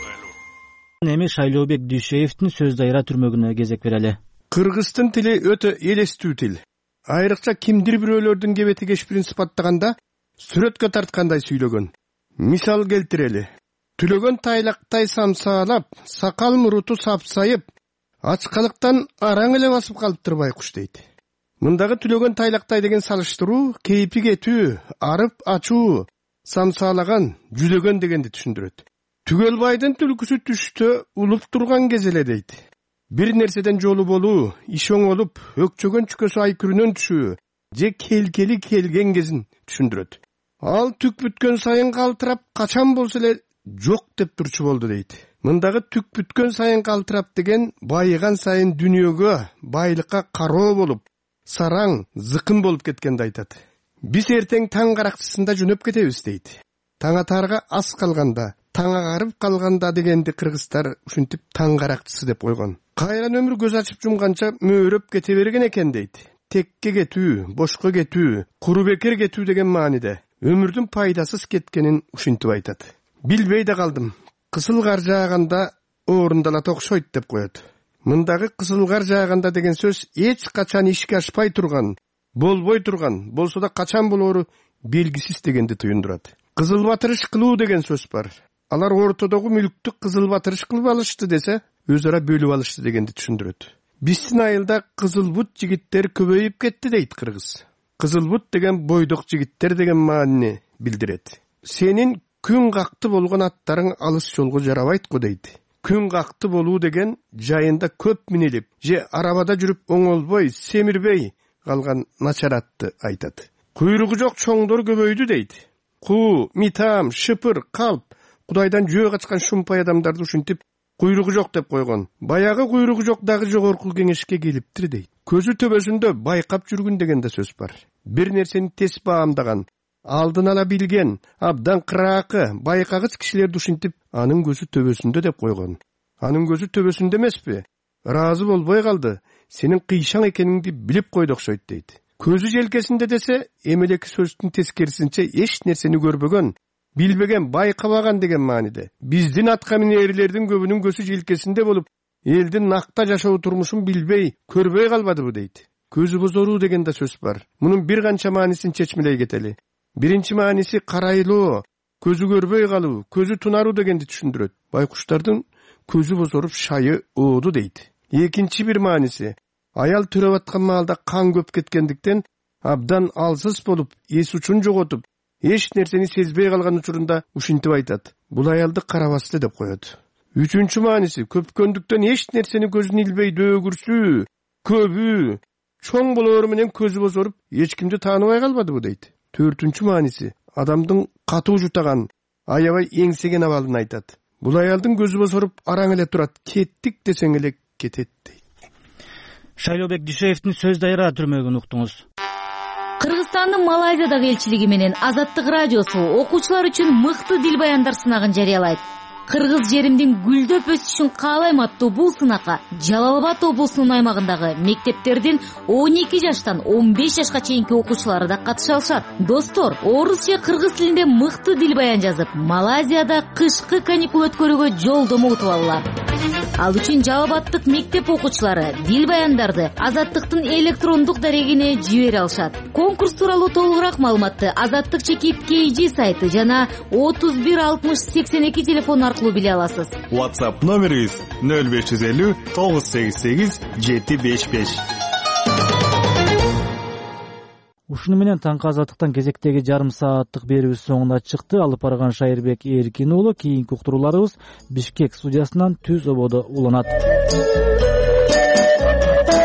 Эми Шайлообек Дүйшеевдин сөз дайра түрмөгүнө кезек берели. Кыргыздын тили өтө элестүү тил. Айрыкча кимдир бирөөлөрдүн кебети кешпирин сыпаттаганда, сүрөткө тарткандай сүйлөгөн. Мисал келтирели. Түлөгөн тайлактай самсаалап, сакал муруту сапсайып, ачкалыктан араң эле басып калыптыр байкуш дейт. Мындагы түлөгөн тайлактай деген салыштыруу кейпи кетүү, арып ачуу, самсаалаган, жүдөгөн дегенди түшүндүрөт. Түгөлбайдын түлкүсү түштө улуп турган кез эле дейт. Бир нерседен жолу болуу, иш оңолуп, өкчөгөн чүкөсү айкүрүнөн түшүү, же келкели келген кезин түшүндүрөт. Ал түк бүткөн сайын калтырап, качан болсо эле жок деп турчу болду дейт. Мындагы түк бүткөн сайын калтырап деген байыган сайын дүнүйөгө, байлыкка кароо болуп, сараң, зыкын болуп кеткенди айтат. Биз эртең таң каракчысында жөнөп кетебиз дейт. Таң атарга аз калганда, таң агарып калганда дегенди кыргыздар ушинтип таң каракчысы деп койгон. Кайран өмүр көз ачып жумганча мөөрөп кете берген экен дейт. Текке кетүү, бошко кетүү, куру бекер кетүү деген мааниде өмүрдүн пайдасыз кеткенин ушинтип айтат. Билбей да калдым. Кысыл кар жааганда орундалат окшойт деп коет. Мындагы кысыл кар жааганда деген сөз эч качан ишке ашпай турган, болбой турган, болсо да качан болоору белгисиз дегенди туюндурат. Кызыл батырыш кылуу деген сөз бар. Алар ортодогу мүлктү кызыл батырыш кылып алышты десе, өз ара бөлүп алышты дегенди түшүндүрөт. Биздин айылда кызыл бут жигиттер көбөйүп кетти дейт кыргыз. Кызыл бут деген бойдок жигиттер деген маанини билдирет. Сенин күн какты болгон аттарың алыс жолго жарабайт го дейт. Күн какты болуу деген жайында көп минелип, же арабада жүрүп оңолбой, семирбей калган начар атты айтат. Куйругу жок чоңдор көбөйдү дейт. Куу, митам, шыпыр, калп, Кудайдан жөө качкан шумпай адамдарды ушинтип куйругу жок деп койгон. Баягы куйругу жок дагы жогорку кеңешке келиптир дейт. Көзү төбөсүндө байкап жүргүн деген да сөз бар. Бир нерсени тез баамдаган, алдын ала билген, абдан кыраакы, байкагыч кишилерди ушинтип анын көзү төбөсүндө деп койгон. Анын көзү төбөсүндө эмеспи? Ыраазы болбой калды. Сенин кыйшаң экениңди билип койду окшойт дейт. Көзү желкесинде десе, эмелеки сөздүн тескерисинче эч нерсени көрбөгөн, билбеген, байкабаган деген мааниде. Биздин атка минээрлердин көбүнүн көзү желкесинде болуп, элдин накта жашоо турмушун билбей, көрбөй калбадыбы дейт. Көзү бозоруу деген да сөз бар. Мунун бир канча маанисин чечмелей кетели. Биринчи мааниси карайлоо, көзү көрбөй калуу, көзү тунаруу дегенди түшүндүрөт. Байкуштардын көзү бозоруп шайы ооду дейт. Экинчи бир мааниси аял төрөп аткан маалда кан көп кеткендиктен абдан алсыз болуп, эс учун жоготуп, эч нерсени сезбей калган учурунда ушинтип айтат. Бул аялды карабасты деп коет. Үчүнчү мааниси көпкөндүктөн эч нерсени көзүн илбей дөөгүрсүү, көбүү, чоң болоору менен көзү бозоруп, эч кимди тааныбай калбадыбы дейт. Төртүнчү мааниси адамдын катуу жутаган, аябай эңсеген абалын айтат. Бул аялдын көзү бозоруп араң эле турат, кеттик десең эле кетет дейт. Шайлообек Дүйшеевдин сөз дайра түрмөгүн уктуңуз. Кыргызстандын Малайзиядагы элчилиги менен Азаттык радиосу окуучулар үчүн мыкты дил баяндар сынагын жарыялайт. Кыргыз жеримдин гүлдөп өсүшүн каалайм аттуу бул сынакка Жалал Абад облусунун аймагындагы мектептердин он эки жаштан он беш жашка чейинки окуучулары да катыша алышат. Достор, орус же кыргыз тилинде мыкты дил баян жазып, Малайзияда кышкы каникул өткөрүүгө жолдомо утуп алалар. Ал үчүн Жалал Абадтык мектеп окуучулары дил баяндарды Азаттыктын электрондук дарегине жибере алышат. Конкурс тууралуу толугураак маалыматты Азаттык чекит кей джи сайты жана отуз бир алтымыш сексен эки телефон аркылуу биле аласыз. WhatsApp номерибиз нөл беш жүз элүү тогуз сегиз сегиз жети беш беш. Ушуну менен таңкы Азаттыктан кезектеги жарым сааттык берүүбүз соңуна чыкты. Алып барган Шайырбек Эркин уулу. Кийинки уктурууларыбыз Бишкек студиясынан түз ободо уланат.